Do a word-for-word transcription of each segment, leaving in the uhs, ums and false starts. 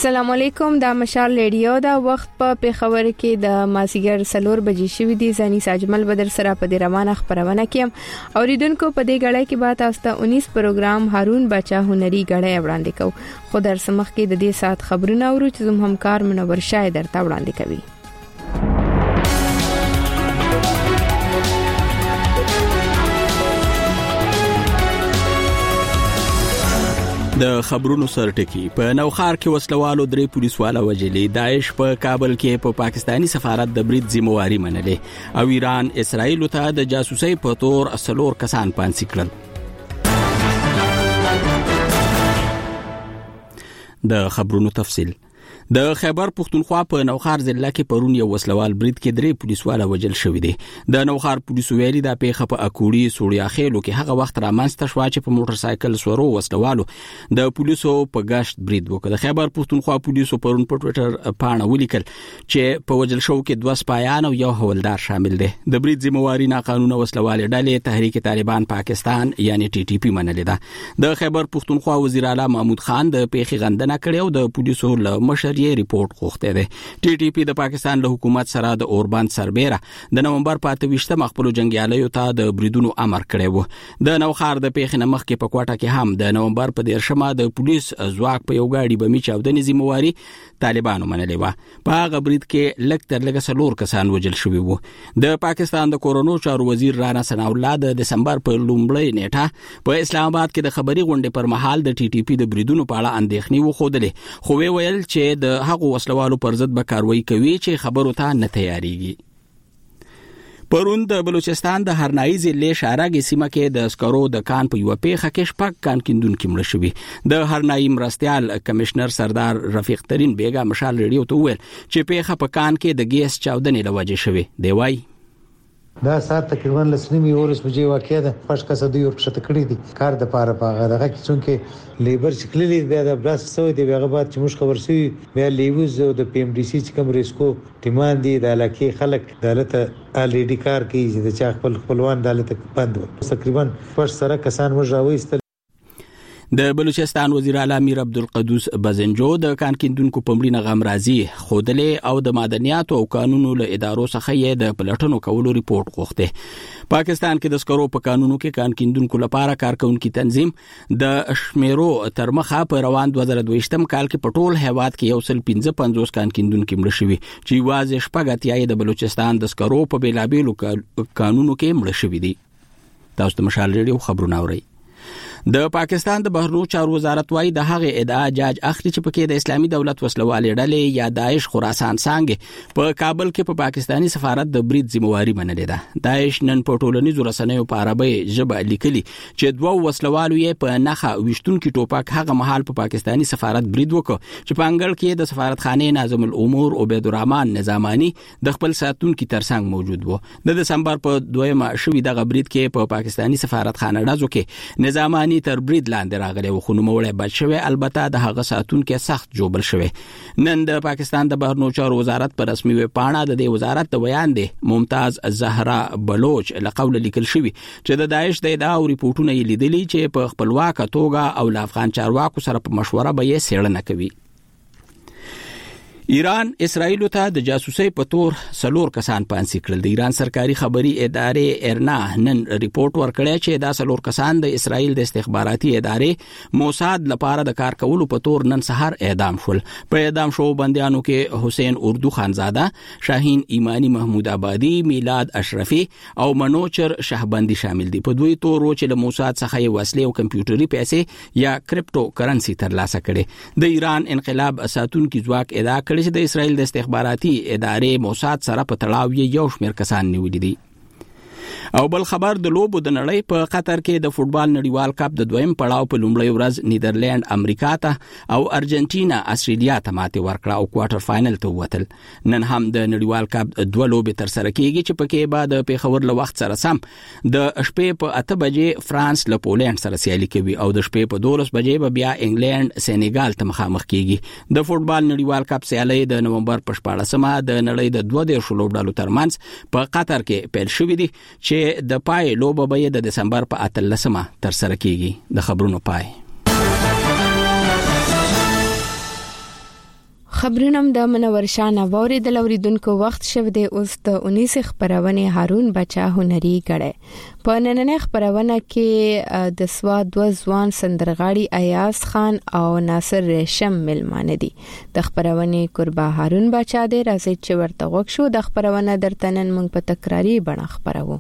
السلام علیکم، دا مشال ریډیو دا وخت په پیښور کې د مازیګر سلور بجې شوې دي. زنی ساجمل بدر سره په دې روانه خبرونه کې اوریدونکو په دې غړې کې به تاسو ته انیس پروګرام هارون بچا هنري غړې وړاندې کوو. خو در سمخ کې د دې سات خبرونه اورو چې زموږ همکار منور شاه درته وړاندې کوي. د خبرونو سرټکی په نوخار کې وسلوالو درې پولیسوالو وجلې. داعش په کابل کې په پا پاکستانی سفارت د برید ذمہواری منلې او ایران اسرائیل ته د جاسوسۍ په تور څلور کسان پانسي کړل. د خبرونو تفصیل. د خیبر پختونخوا په نوخار ضلع کې پرون یو وسلوال برید کې درې پولیسوال وجل شوې دي. د نوخار پولیسو ویلي دا پیښه په اکوړي سوړیا خېلو کې هغه وخت رامنځته شو چې په موټر سایکل سورو وسلوالو د پولیسو په گشت برید وکړ. د خیبر پختونخوا پولیسو پرون په ټوئیټر پاڼه ولیکل چې په وجل شو کې دوه سپایان او یو حوالدار شامل دي. د برید ذمہواری ناقانونه وسلوال ډلې تحریک طالبان پاکستان یعنی ټي ټي پی منلې ده. د خیبر پختونخوا وزیر اعلی محمود خان د پیښې غندنه کړې او د پولیسو له مشر ریپورت غوښته ده. ټي ټي پی د پاکستان له حکومت سره د اوربند سربېره د نومبر په اته ویشتمه خپل جنگیالیو ته د بریدونو امر کړی و. د نوخار د پیښې نمخ کې په کوټه کې هم د نومبر په دیرشمه د پولیس ځواک په یو گاډي بمي چاودنې ذمہواری طالبانو منلې و. په هغه برید کې لږ تر لږه څلور کسان وژل شوي وو. د پاکستان د کورونو چارو وزیر رانا ثناء الله د دسمبر په لومړۍ نیټه په اسلام آباد کې د خبري غونډې پر مهال د ټي ټي پی د بریدونو په اړه اندېښنې وښودلې، خو وی ویل چې د هغو وسلوالو پر ضد به کاروایی کوي چې خبرو ته نه تیاریږي. پرون د بلوچستان د هرنایي ضلع شارګ سیمه کې د اسکرو د کان په یو پیښه کې شپږ کان کیندونکو مړه شوي. د هرنایي مرستيال کمشنر سردار رفیق ترین بیگا مشال ریډیو ته وویل چې پیښه په کان کې د ګیس چاودنې لوجه شوي. دی وای دا سات تقریبا لسنیمي اورس بجې واقع ده. پښ کسه دوی ورپښته کړی دي کار د پاره پاغه دغه چې لیبر شکللی بیا د بلاس سوې دی هغه بعد چې موږ خبر سوي بیا لیوز د پی ام ډي سي چې کوم ریسکو ټیمان دي د علاقې خلک دالته الریډي کار کوي چې د چا خپل خپلوان دالته بند و. تقریبا پښ سره کسان موږ راوېستل. د بلوچستان وزیر اعلی امیر عبدالقدوس بزنجو د کان کیندونکو په مړینه غم راځي خودلې او د معدنیاتو او قانونو له ادارو څخه یې د پلټنو کولو ریپورت غوښته. پاکستان کې د سکرو په قانونو کې کان کیندونکو لپاره کارکونکو تنظیم د شمیرو تر مخه په روان دوه زره دوه کال کې په ټول هیواد کې یو سل پنځه پنځوس کان کیندونکو مړه شوي چې واځي شپږ اتیا د بلوچستان د سکرو په بیلابیلو قانونو کې مړه شوي دي. تاسو ته مشال ریډیو خبرونه اورئ. د پاکستان د بهرنیو چارو وزارت وايي د هغه ادعا جاج اخلي چې پکې د اسلامي دولت وسلوالې ډلې یا داعش خراسان څنګه په کابل کې په پا پاکستانی سفارت د برید ذمہواری منلې ده. داعش نن په ټولنیزو رسنیو په عربي ژبه لیکلي چې دوه وسلوالو یې په نخا وشتونکو ټوپک هغه مهال په پا پاکستانی سفارت برید وکړ چې په انګړ کې د سفارتخانه ناظم الامور عبید الرحمن نظامانی د خپل ساتونکو ترڅنګ موجود وو. د دسمبر په دویمه شوې دغه برید کې په پا پاکستانی سفارتخانه ډزو کې نظامانی تر برید لاندې راغلی و، خو نوموړی بچ شوی. البته د هغه ساتونکو سخت جوبل شوی. نن د پاکستان د بهرنیو چارو وزارت پر رسمي ویب پاڼه د دې وزارت د بیان دی ممتاز زهرا بلوچ له قوله لیکل شوی چې د داعش د ادعا او ریپورتونو یې لیدلي چې په خپلواک توګه او له افغان چارواکو سره په مشوره به یې څېړنه کوي. ایران اسرائیل ته د جاسوسۍ په تور څلور کسان پانسي کړل. د ایران سرکاري خبري ادارې ارنا نن ریپورت ورکړی چې دا څلور کسان د اسرائیل د استخباراتي ادارې موساد لپاره د کار کولو په تور نن سحر اعدام شول. په اعدام شو بندیانو کې حسین اردو خانزاده، شاهین ایمانی محمود آبادی، میلاد اشرفی او منوچر شهبندی شامل دي. په دوی تورو چې له موساد څخه یې وسلې او کمپیوټري پیسې یا کریپټو کرنسي ترلاسه کړي. د ایران انقلاب ساتونکو ځواک ادعا کړي چې د اسرائیل د استخباراتي ادارې موساد سره په تړاو یو شمېر کسان نیولي دي. او بل خبر د لوبو د نړۍ په قطر کې د فوتبال نړیوال کپ د دویم پړاو په لومړۍ ورځ نیدرلند امریکا ته او ارجنټینا استرالیا ته ماتې ورکړه او کوارټر فائنل ته ووتل. نن هم د نړیوال کپ دوه لوبې تر سره کیږي چې پکې به د پیښور له وخت سره سم د شپې په اته بجې فرانس له پولند سره سیالي کوي او د شپې په دولس بجې به بیا انګلند سینیګال ته مخامخ کیږي. د فوتبال نړیوال کپ سیالي د نومبر په شپاړسمه د نړۍ د دوه دیرشو لوبډالو ترمنځ په قطر کې پیل شوې دي چې د پای لوبه به د دسمبر په اتلسمه تر سره کیږي. د خبرونو پای. خبرونم د منور شاه نووري د لوریدونکو وخت شو د اوس د انیس خبرونه هارون بچا هنري کړي په نننې خبرونه کې د سواد دو ځوان سندرغاړي ایاز خان او ناصر ریشم ملمانه دي د خبرونه قربا هارون بچا د راځي چې ورته وښ شو د خبرونه درتنن موږ په تکراری بڼه خبرو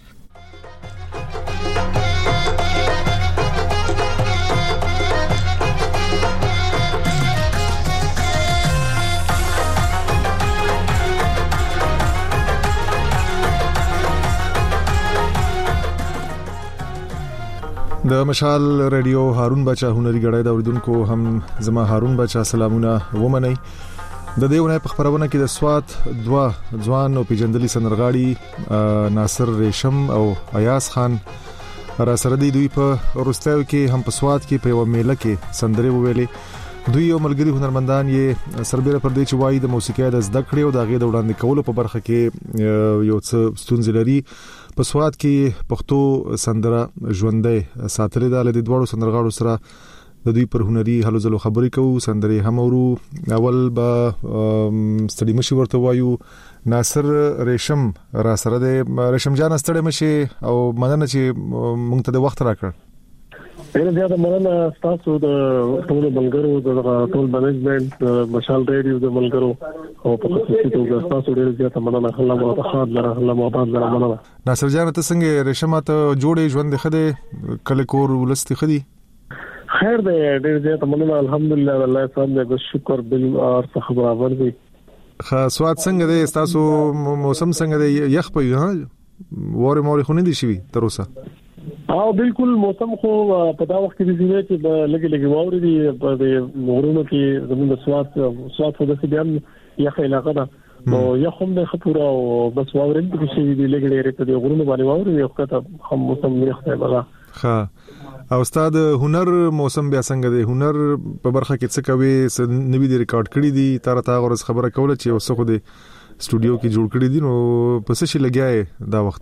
د مشال رادیو هارون بچا هنري غړای دا اوریدونکو هم زما هارون بچا سلامونه ومني د دیونه په خبرونه کې د سوات دوا ځوان او پیجندلي سندرغاړي ناصر ریشم او ایاز خان را سره دی دوی په روستاو کې هم په سوات کې په یو میله کې سندري وویلې دوی یو ملګری هنرمندان یې سربېره پر دې چې وایي د موسیقۍ د زده کړې او د غي د وړاندې کولو په برخه کې یو څه ستونزې لري په سواد کې پښتو سندره ژوندۍ ساتلې ده د دوړو سندرغاړو سره د دوی پر هنري هلو ځلو خبرې کوو سندري هم ورو اول با ستړي مشي ورته وایو ناصر ریشم را سره د ریشم جان ستړي مشي او مننه چې مونږ ته د وخت راکړ ډېر زیاته مننه تاسو د ټول ملګرو د ټول منیجمنت مشال ریډیو د ملګرو او په خصوصي توګه تاسو ډېر زیاته مننه الله مو ته خاط لره الله مو آباد لره مننه ناصر جان ته څنګه ریشم ته جوړې ژوند خده کله کور ولستي خدي خیر دی ډېر زیاته مننه الحمدلله الله تعالی د شکر بل اور څخه برابر دی خاصوات څنګه دی تاسو موسم څنګه دی یخ په ها وره موري خو نه دي شي تر اوسه او بالکل موسم خو په دا وخت کې دی چې لګي لګي واوري دی په غرونو کې زموږ سواد سواد په دې بیان یخ علاقه ده نو یخ هم د خطر او بس واوري کې شي دی لګي لري په غرونو باندې واوري یو کته هم موسم یخ دی بلا ها او استاد هنر موسم بیا څنګه دی هنر په برخه کې څه کوي نوې دی ریکارډ کړی دی تر تا غوړس خبره کوله چې اوسه خو دی سټوډیو کې جوړ کړی دی نو پس شي لګیاي دا وخت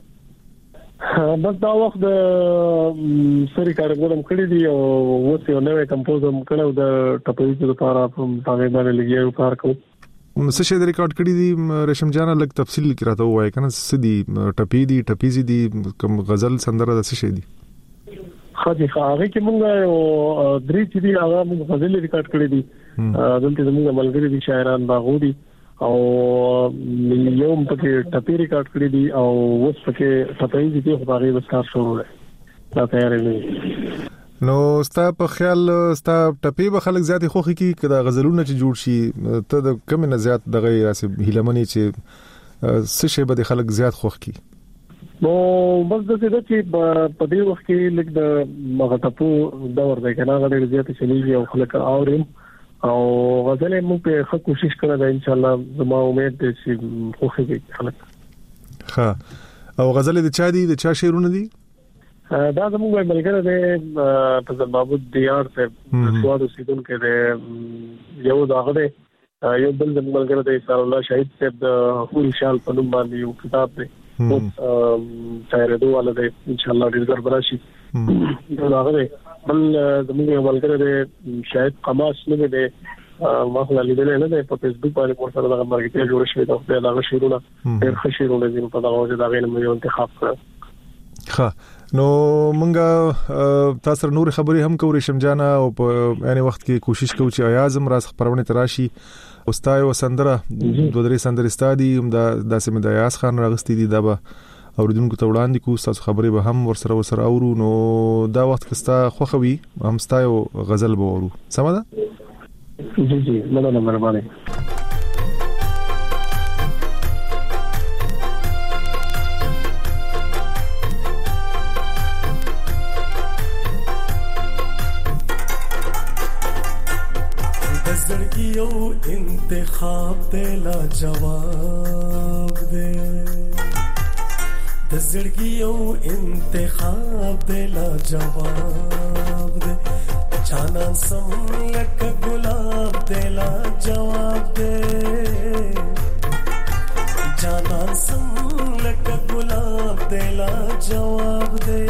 بس دا وخت د سری کارګرم کړی دی او اوس یو نوې کمپوزم کړو د ټپوي لپاره په هغه باندې لګیاو کار کوم څه شي د ریکارډ کړی دی ریشم جان لګ تفصیل کې راته وای کنه سدي ټپي دی ټپيزي دی کوم غزل سندره د څه شي دی خاطی هغه کې مونږ یو درې چې دی هغه مونږ غزل ریکارډ کړی دی دلته زموږ ملګری دي شاعران باغودي او یو پکې ټپي ریکارډ کړی دی او اوس پکې ټپي دي خو هغه وسکار شروع دی دا تیار نه نو ستا په خیال ستا ټپي به خلک زیات خوخي کی کدا غزلونه چې جوړ شي ته د کم نه زیات دغه راسي هیلمنې چې څه شی به خلک زیات خوخ کی نو بس د دې چې په دې وخت کې لګ د مغټپو دور دی کنه غوړي زیات چلیږي او خلک اورم او غزلې مو په ښه کوشش کړه ان شاء الله زما امید دې چې خوخي کې خلک ها او غزلې د چا دي د چا شعرونه دي دا زموږ ملګری دی په محمود دیار ته سواد سیدون کې دی یو داغه دی یو بل د ملګری دی صلی الله شهید صاحب د خول شال په نوم باندې یو کتاب دی او تیارېدو والا دی ان شاء الله ډیر برابر شي دا داغه دی بل زموږ ملګری دی شاید قماش نه دی ما خو لیدل نه دی په فیسبوک باندې ورته دغه مارکیټ جوړ شوی دا دغه شیرونه ډیر ښه شیرونه دي په دغه وجه دا غوښنه مې انتخاب کړ ښه نو مونږه تاسو نور خبرې هم کوو ریشم جانا او په یعنی وخت کې کوشش کوو چې اعظم راز خبرونه تراشي اوستای و سندره دوه درې سندرې ستادي هم دا داسې مې د ایاز خان راغستې دي دا به اوریدونکو ته وړاندې کوو تاسو خبرې به هم ورسره ورسره اورو نو دا وخت کستا خوخوي هم ستای غزل به اورو سم ده جی جی مننه مهرباني زړګیو انتخاب دې لا جواب دې د زړګیو انتخاب دې لا جواب دې جانان سم لکه ګلاب دې لا جواب دې جانان سم لکه ګلاب دې لا جواب دې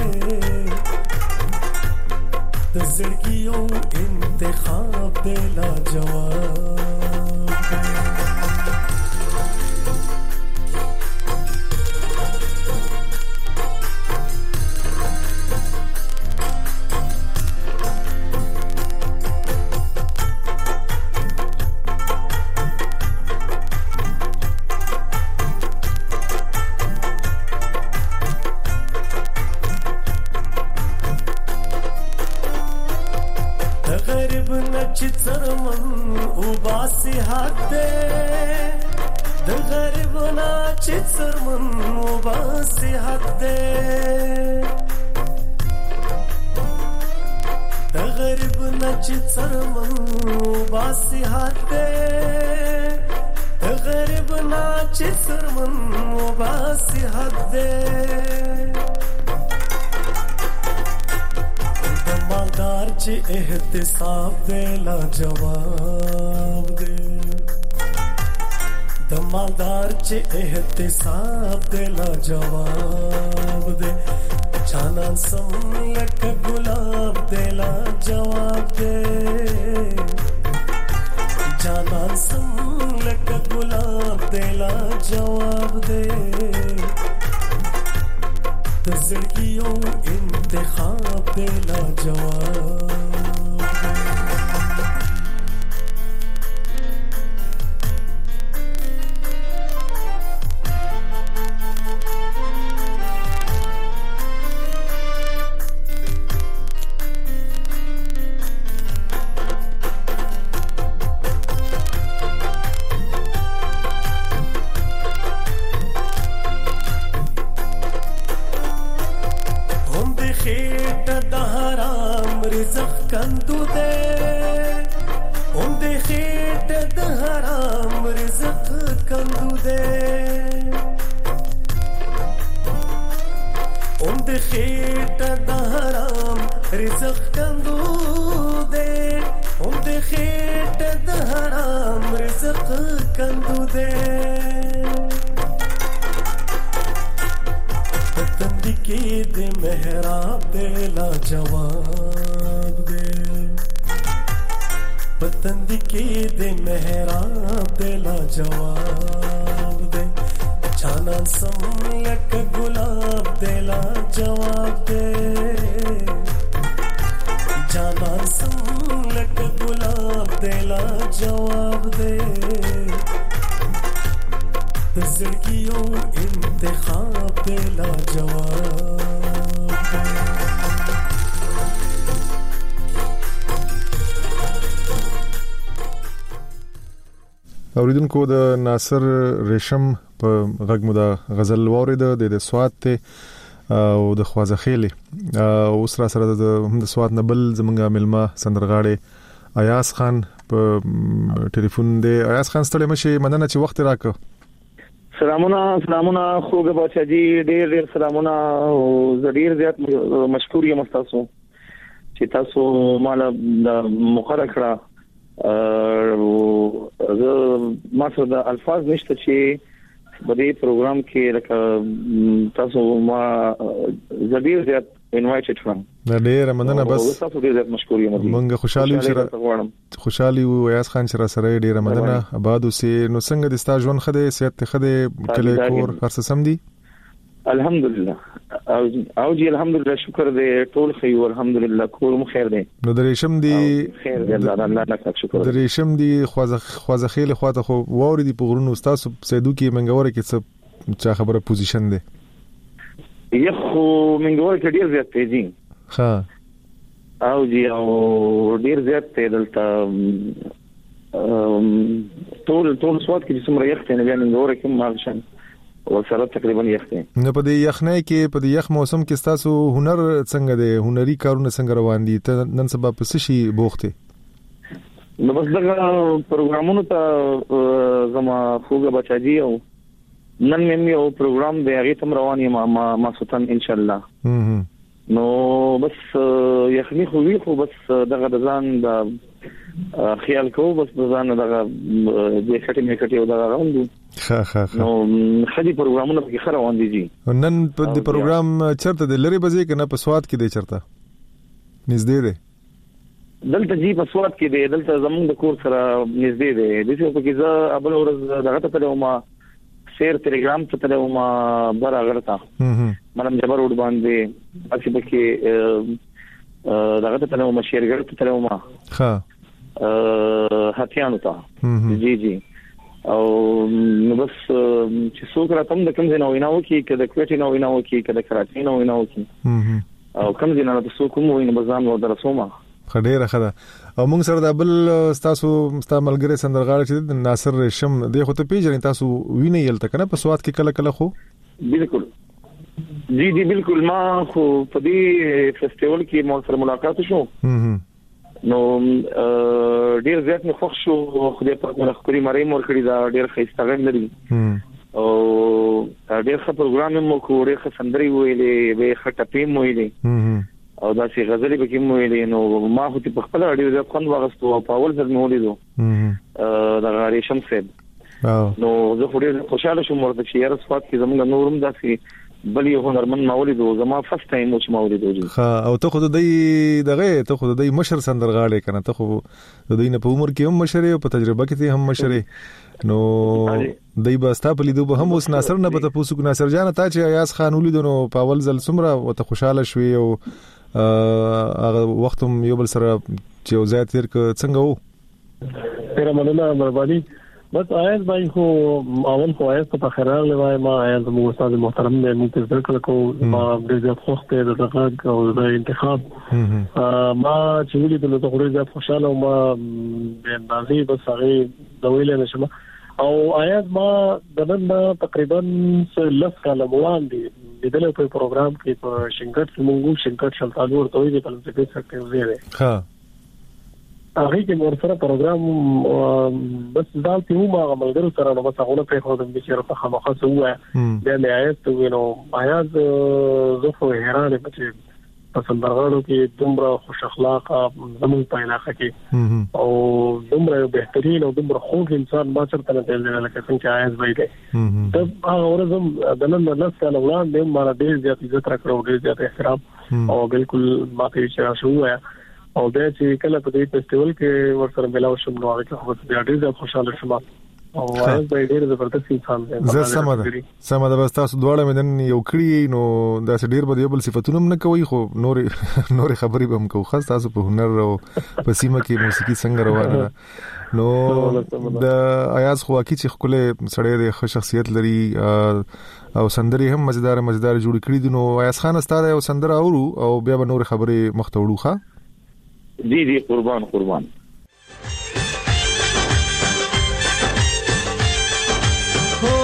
د زړګیو انتخاب دې لا جواب اوریدونکو د ناصر ریشم په غږ مو د غزل وورید د سواد ته او د خوازخېلې او سره سره د سواد نبل زمونږه ملما سندرغاړي ایاز خان په ټلیفون دی. ایاز خان ستړي مشه مننه چې وخت راکړ. سلامونه سلامونه خوګه بچی ډېر ډېر سلامونه او زړیر زیات مشکور یم تاسو چې تاسو مال د مقرره کړه. ا زه ما سره د الفاظ نشته چې په دې پروګرام کې لکه تاسو ما زړیر زیات انوایټډ کړم. ډېر مننه. بس تاسو ډېر زیات مشکور یم. مونږ خوشالي سره خوشالي او ایاز خان سره سره ډېر مننه. آباد اوسې. نو څنګه د ستا ژوند خده صحت خده کله کور هر څه سم دي؟ الحمدلله او جی الحمدلله شکر دې ټول خیر الحمدلله کور مو خیر دی. نو د ریشم دی خیر دی الله الله شکر. د ریشم دی خوازه خوازخېل خواته خو ووري دی په غرونو تاسو سیدو کې منګوره کې څه چا خبره پوزیشن دی؟ یخو منګوره کې ډیر زیات دی. ها او جی او ډیر زیات دی دلته ټول ټول سواد کې څومره یخ دی نه بیا منګوره کې مارشن وسره تقریبا یخته. نو په دې یخنۍ کې په دې یخ موسم کې تاسو هنر څنګه دی؟ هنري کارونه څنګه روان دي؟ ته نن سبا په څه شي بوخته؟ نو بس دا پروګرامونو ته زما خوګه بچاجي او نن مې یو پروګرام دی هغه تم روان یم ما ما سوتن ان شاء الله. نو بس یخني خو وی خو بس دغه ځان د خیال کو بس ځان دغه د خټې مې کټي او دغه راوندو. ها ها نو خدي پروګرامونه کې خره روان دي. نن په دې پروګرام چرته د لری بځې کنه په سواد کې دی چرته نږدې دی؟ دلته جی په سواد کې دی دلته زمونږ د کور سره نږدې دی د څه په کې زه ابل ورځ دغه ته ته ما سیر ټلګرام ته ته ما بار غلطه ملم جبر ور باندې اسی پکې دغه ته ته ما شیرګر ته ته ما ها هاتیانو ته جی جی او نو بس چې څوک راته د کوم ځای نه ویناو کې کله کوټې نه ویناو کې کله کراچۍ نه ویناو کې او کوم ځای نه تاسو کوم ویني بزام نو درسومه خډيره خدا او موږ سره د بل تاسو مستعملګری سندرغاړي چې ناصر ریشم دی خو ته پیژنې تاسو ویني یلته کنه په سواد کې کله کله خو بالکل جی جی بالکل ما خو په دې فیسټیوال کې مو سره ملاقات شو نو ډیر زیات نه خوښ شو خدای په خپل خوري مړی مور کړی دا ډیر خېسته غن لري او ډیر ښه پروګرام مو کو ډیر ښه سندري ویلې به خټه پیم ویلې او دا چې غزلې به کوم ویلې نو ما خو په خپل اړیو ځکه خوند واغستو په اول ځل مو لیدو دا غاری شمسید نو زه خو ډیر خوشاله شوم ورته چې یاره صفات کې زموږ نورم داسې بلی هنرمن مولید او زما فرست ټایم مو چې مولید وځي ها او ته خو د دې دغه ته خو د دې مشر سندرغاړي کنه ته خو د دې نه په عمر کې هم مشر او په تجربه کې هم مشر نو دای باستا په لیدو به هم اوس ناصر نه پته پوسو ناصر جان ته چې ایاز خان ولید نو په اول ځل سمره او ته خوشاله شوې او هغه وخت هم یو بل سره چې وزات تیر ک څنګه وو تیرا مننه مهرباني بس آیز بای خو اول خو آیز په خیرال لوي ما آیز مو استاد محترم نه مو ذکر کو ما د زیات خوخته د دغه او د انتخاب ما چې ولې د نو ته زیات خوشاله او ما د اندازې بس هغه د ویل نشم او آیز ما د نن تقریبا لس کاله وړاندې د دې په پروګرام کې په شنکټ سمونګو شنکټ شلتالو ورته وی په لږه څه کې وزیره ها هغه کې مور سره پروګرام بس دا ته مو ما عملګرو سره نو بس هغه په خو د بشیر په خامخا سوه بیا نه آیت ته وینو آیاز زه خو حیران پچې په سندرغاړو کې دومره خوش اخلاق زمون په علاقه کې او دومره بهترین او دومره خوږ انسان ما چرته نه دی لکه څنګه آیاز وایي ته هغه ورځم د نن نه سال وړاندې ما ډېر زیات عزت راکړو ډېر زیات احترام او بالکل ما ته چې شو او دا چې کله په دې فیسټیوال کې ورسره ملاو شوم نو هغه خو بیا ډېر خوشاله شوم او هغه ډېر زبردست انسان دی زه سمه سمه د بس تاسو دواړه مدن یو کړی نو دا ډېر به یو بل صفاتونه نه کوي خو نور نور خبرې به هم کوو خاص تاسو په هنر او په سیمه کې موسیقي څنګه روانه ده نو د ایاز خو کی چې خپل سړی د ښه شخصیت لري او سندري هم مزیدار مزیدار جوړ کړی دي نو ایاز خان ستاره او سندره اورو او بیا به نور خبرې مختوړو ښه جی جی قربان قربان हो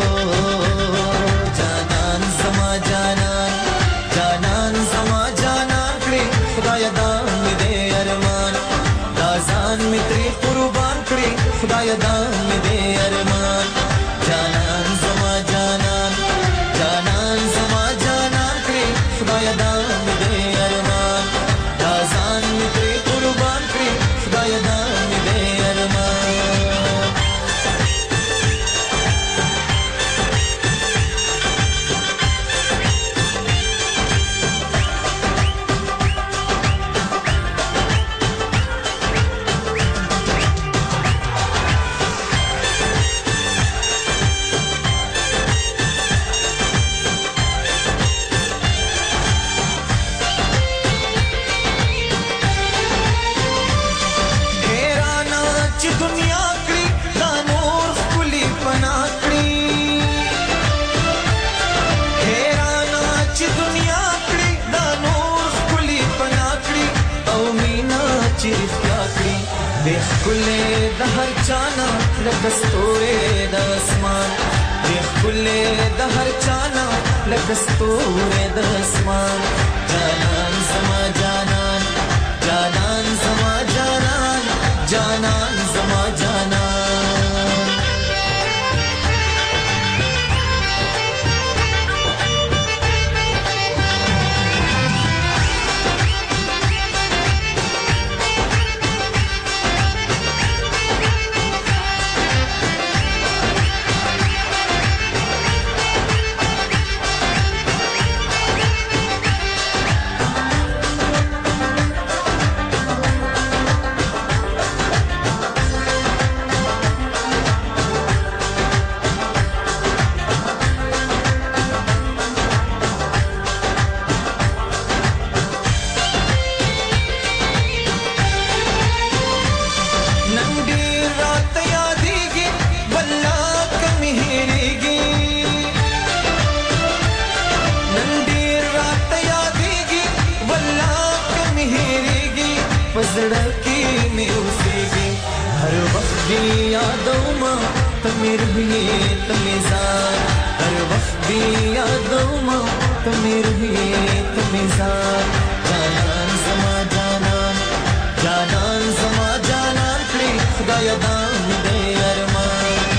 जानन समा जानन जानन समा जानन कड़ी खुदाया दान में दे अरमान दाजान मित्री कुर्बान कड़ी खुदाया दान में दे अरमान जानन समा जानन जानन समा जानन कड़ी खुदाया दान में दे अरमान दाजान मित्री कुर्बान कड़ी खुदाया दान में दे अरमान खुले दहर चाना लकस्तूरे दसमान ये खुले दहर चाना लकस्तूरे दसमान जानन समा जानन जानन समा जानन जानन समा जानन تمیر بھی تمیزار ہر وقت بھی یادوما تمیر بھی تمیزار جانان زما جانان جانان زما جانان کړي خدای دام دې ارمان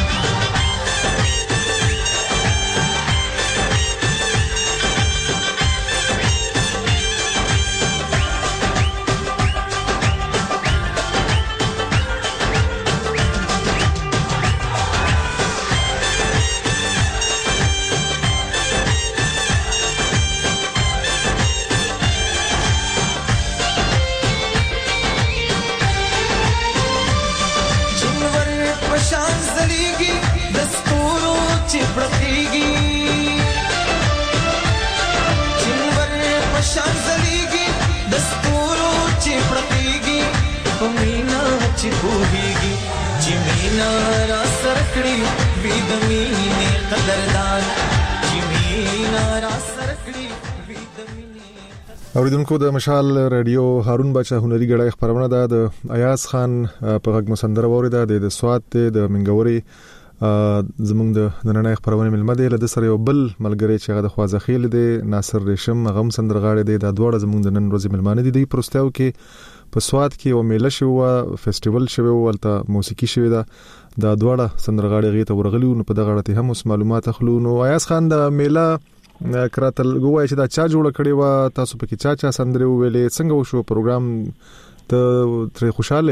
چې پوهیږي چې مینا را سرکړي وې د مینې قدردان چې مینا را سرکړي وې د مینې. اوریدونکو د مشال رادیو هارون بچا هنري غړای خبرونه ده د ایاز خان په غږ مسندره وریده د سواد د منګوري زمونږ د نننۍ خبرونه ملمده له سره یو بل ملګری چې هغه د خوازخیل دی ناصر ریشم غم سندرغاړي دی د دوړه زمونږ د نن ورځې ملمانه دي د پروستاو کې په سواد کې او میله شو فیسټیوال شو ولته موسیقي شو دا د دوړه سندرغاړي غي ته ورغلی نو په دغه اړه هم اوس معلومات اخلو. نو ایاز خان د میله کراتل ګوای چې دا چا جوړ کړي و تاسو پکې چا چا سندره ویلې څنګه وشو پروګرام ته تر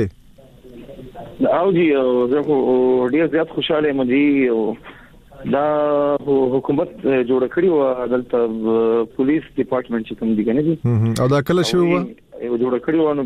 خوشاله او جی زه ډیر زیات خوشاله یم جی دا حکومت جوړ کړی و دلته پولیس ډپارټمنټ چې کوم دی کنه جی او دا کله شو و یو جوړ کړی و نو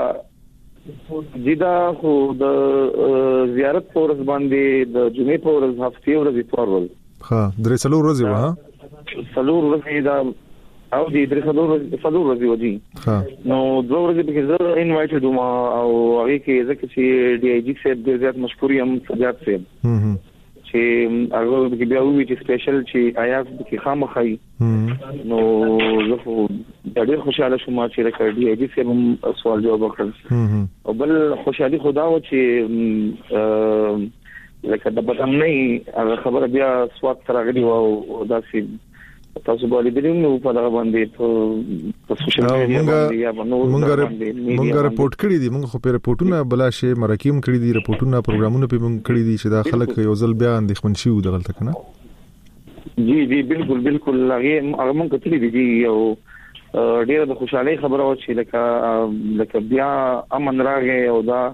بیا جدا خو د زیارت پورز باندې د جمعې پورز هفته ورځې پورول ها درې څلور ورځې و څلور ورځې دا او دې درې څلور ورځې څلور ورځې و جی نو دوه ورځې به زه انوایټډ وم او هغه کې ځکه چې ډي آی جی صاحب ډېر زیات مشهور یم سجاد صاحب چې هغه کې بیا وی چې سپیشل چې آیا کې خامخای نو زه خو ډېر خوشاله شوم چې راکړی دی چې هم سوال جواب وکړم او بل خوشالي خدا و چې لکه د بدامنۍ هغه خبره بیا سواد تر غلی او داسې تاسو باندې دلیم نو په هغه باندې په سوشل میډیا باندې یا نو مونږ رپورټ کړی دي مونږ خو په رپورټونه بلا شی مرکیم کړی دي رپورټونه پروګرامونه په مونږ کړی دي چې دا خلک یو ځل بیا اندېښمن شي د غلطه کنه جی جی بالکل بالکل هغه هغه مونږ کتلی دي یو ډیره د خوشحالي خبره و چې لکه لکه بیا امن راغی او دا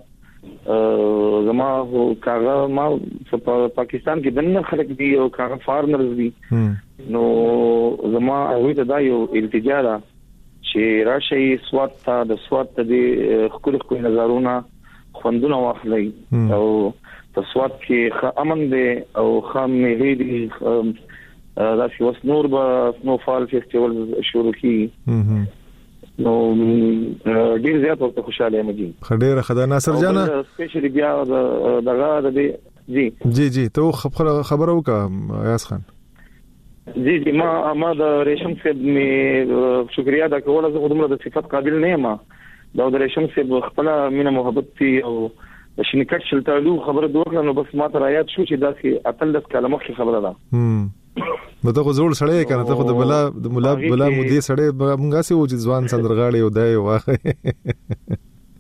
زما کاغه ما په پاکستان کې دنه خلک دي او کاغه فارمرز دي نو زما هغه ته دا یو التجا ده چې راشي سواد ته د سواد ته د خپل خپل نظرونه خوندونه واخلي او په سواد کې امن دي او خام نه دي دا چې وس نور به سنو فال فیسټیوال شروع کی نو ډیر زیات وخت خوشاله یم جی خډيره خدای ناصر جان سپیشلی بیا دغه د جی جی جی ته خبر خبرو کا ایاز خان جی جی ما ما د ریشم صاحب می شکریا دا کوله زه خدمت د صفات قابل نه یم دا د ریشم صاحب خپل مینه محبت تی او شنکټ شلتالو خبره دوه نو بس ما ته رايات شو چې داسې اتل د کلمه خبره ده هم نو ته زوړ سړی کنه ته د بلا د مولا بلا مودي سړی مونږه سي و چې ځوان سندرغاړي او دای واخه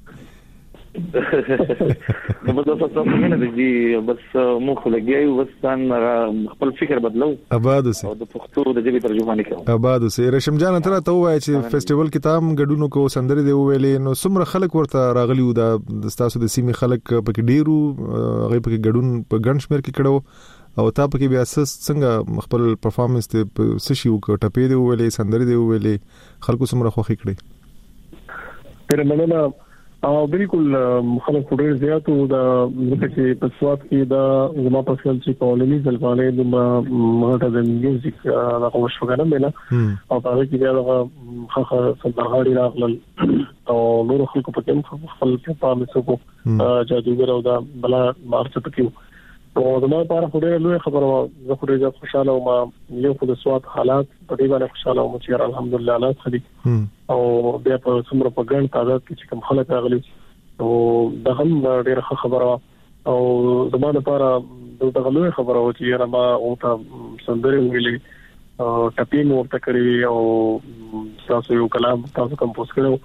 نو بس تاسو څنګه نه دي بس مو خلګي او بس ځان خپل فکر بدلو آباد اوسه او د پښتو د دې ترجمه کوي آباد اوسه رشم جان تر ته وای چې فیسټیوال کې تام غډونو کو سندري دی ویلې نو څومره خلک ورته راغلی و د تاسو د سیمې خلک پکې ډیرو هغه پکې غډون په ګنشمیر کې کړو او تا پکې بیا څنګه خپل پرفارمنس ته سشي وکړ ټپې دی ویلې سندري دی ویلې خلکو څومره خوښ کړي تر مننه او بالکل خلک ډېر زیات او د چې په سواد کې دا زما په خپل چې کولونی ځلوانې د ماته د میوزیک دا کوم شوګنه مله او هغه کې دا خخ سندرغاړي راغلل او نور خلکو په کوم خپل پرفارمنس وکړو جادوګر او دا بلا مارچ پکې او زما لپاره خوري له خبره زه خوري زه خوشاله او ما یو په سواد حالات په دې باندې خوشاله او چې الحمدلله الله خدي او بیا په څومره په ګڼ تعداد کې کوم خلک راغلي او دا هم ډېر ښه خبره او زما لپاره دغه لوی خبره و چې را ما او ته سندره ویلې او ټپی مو ورته کړی او تاسو یو کلام تاسو کمپوز کړو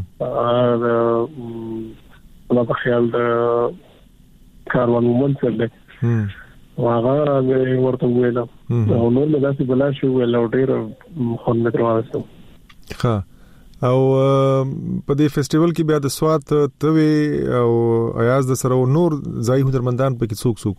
ا نو په خیال د کاروان مومن څه ده هغه ورته ویل او نو له داسې بلا شو ول او ډیر خون مې ترواسته ها او په دې فیسټیوال کې بیا د سوات توي او ایاز د سره نور ځای هنرمندان په کې څوک څوک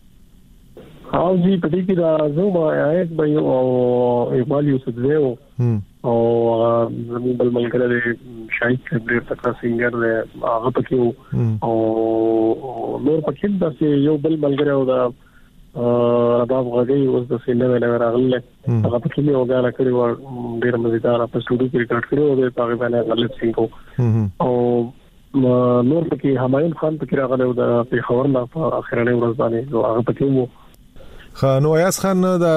او جی په دې کې دا زما ایاز به او ایوال یوسف دیو او زموږ بل ملګری شاهد کبیر تکا سنگر دی هغه پکې او نور پکې دا یو بل ملګری او دا رباب غږی اوس د سینې نه راغله هغه په کې یو غاړه کړی و ډیر مزیدار په سټوډیو کې ریکارډ کړو او په هغه باندې غلط سینګو او نور پکې همایون خان پکې راغله او د پیښور نه په اخرنۍ ورځ باندې هغه پکې وو خانو ایاز خان دا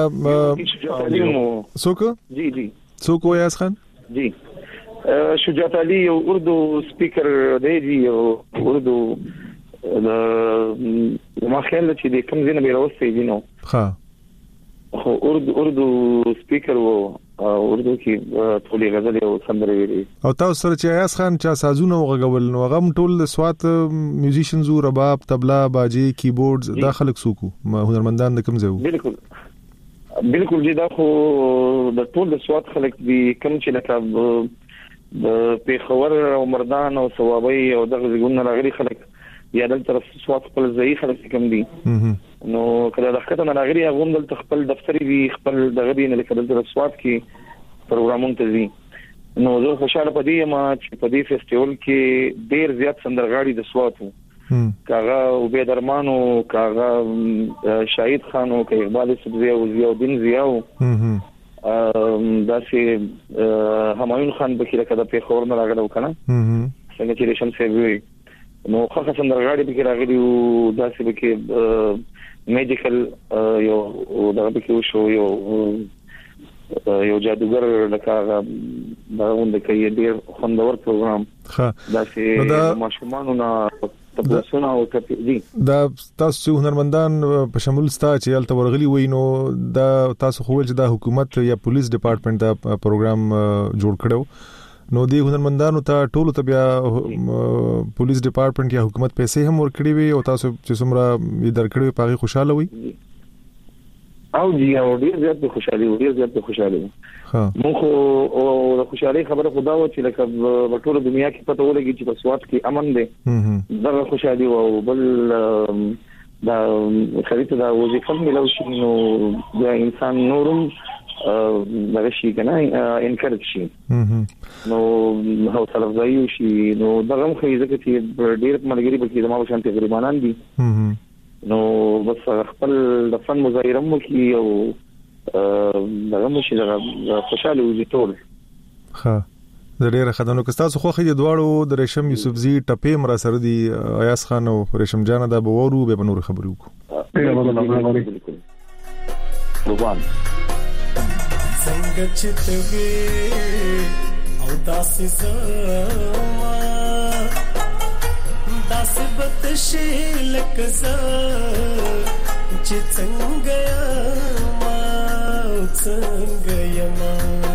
څوک جی جی څوک ایاز خان جی شجاعت علي یو اردو سپیکر دی جی او اردو دا ما خیال چې د کوم ځای نه بیروستي دي نو ها خو اردو اردو سپیکر وو اردو کې ټولې غزل او سندرې ویلي او تاسو سره چې ایاز خان چا سازونه وغږول نو هغه ټول سوات میوزیشنز او رباب طبلا باجي کیبورډز داخلك سوکو هنرمندان د کوم ځای بالکل بالکل جی دا خو د ټول د سوات خلک دي کوم چې لکه د پیښور او مردان او ثوابي او دغه ځګونه راغلي خلک یا دل طرف سوات خپل ځای خلک کوم دي نو کله د خطر نه راغلي هغه هم د خپل دفتري وی خپل دغه دي نه لیکل د سوات کې پروګرامونه تزي نو زه خوشاله پدې ما چې پدې فیسټیوال کې ډیر زیات سندرغاړي د سوات وو کاغه عبید ارمانو کاغه شاهد خانو کې اقبال سبزی او ضیاء الدین ضیاء داسې همایون خان بکې لکه د پیښور نه راغلو کنه څنګه چې ریشم سی وی نو خاصه سندرغاړي بکې راغلي او داسې بکې میډیکل یو دغه بکې وشو یو یو جادوګر لکه داوند کې ډیر خوندور پروګرام داسې ماشومانو نه تاسو نو کپی دا تاسو هنرمندان په شمول ستا چې الته ورغلي وینو دا تاسو خو ول چې دا حکومت یا پولیس ډپارټمنټ دا پروګرام جوړ کړو نو دی هنرمندانو ته ټولو ته بیا پولیس ډپارټمنټ یا حکومت پیسې هم ورکړي وي او تاسو چې څومره یې درکړي پاغي خوشاله وي او دی او ډیر زیات خوشاله وي ډیر زیات خوشاله وي ها مو خو او خوشاله خبره خدا و چې لکه په ټوله دنیا کې پته ولګي چې په سوات کې امن دی دغه خوشاله او بل دا خریته دا وظیفه ملو شي نو دا انسان نورم دغه شي کنه انکرج شي نو هو طلب ځای شي نو دغه خو ځکه چې ډیر ملګری به کې زموږ شانتي غریبانان دي نو بس خپل د فن مظاهره مو کې او دغه مو شي دغه خوشاله وي ټول ها ډیره خدانو که تاسو خو خې دواړو د ریشم یوسفزي ټپې مر سره دی ایاز خان او ریشم جان دا به ورو به نور خبرو کو څنګه چې ته او داسې زما داسې بتشي لکه زه چې څنګه ما څنګه یم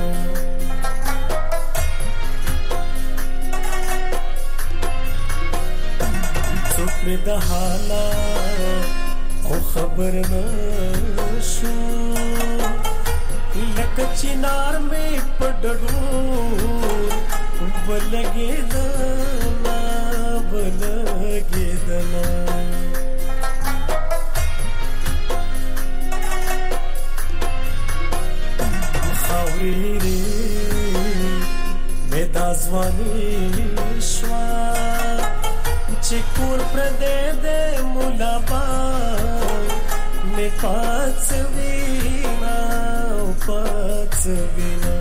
څوک مې د حالات او خبر نشو لکه چنار مې پډړو ولګېدنا ولګېدنا خاورې لري مې دازواني شوا چې کور پر دې دې مولا با مې پاتوي پاتوینا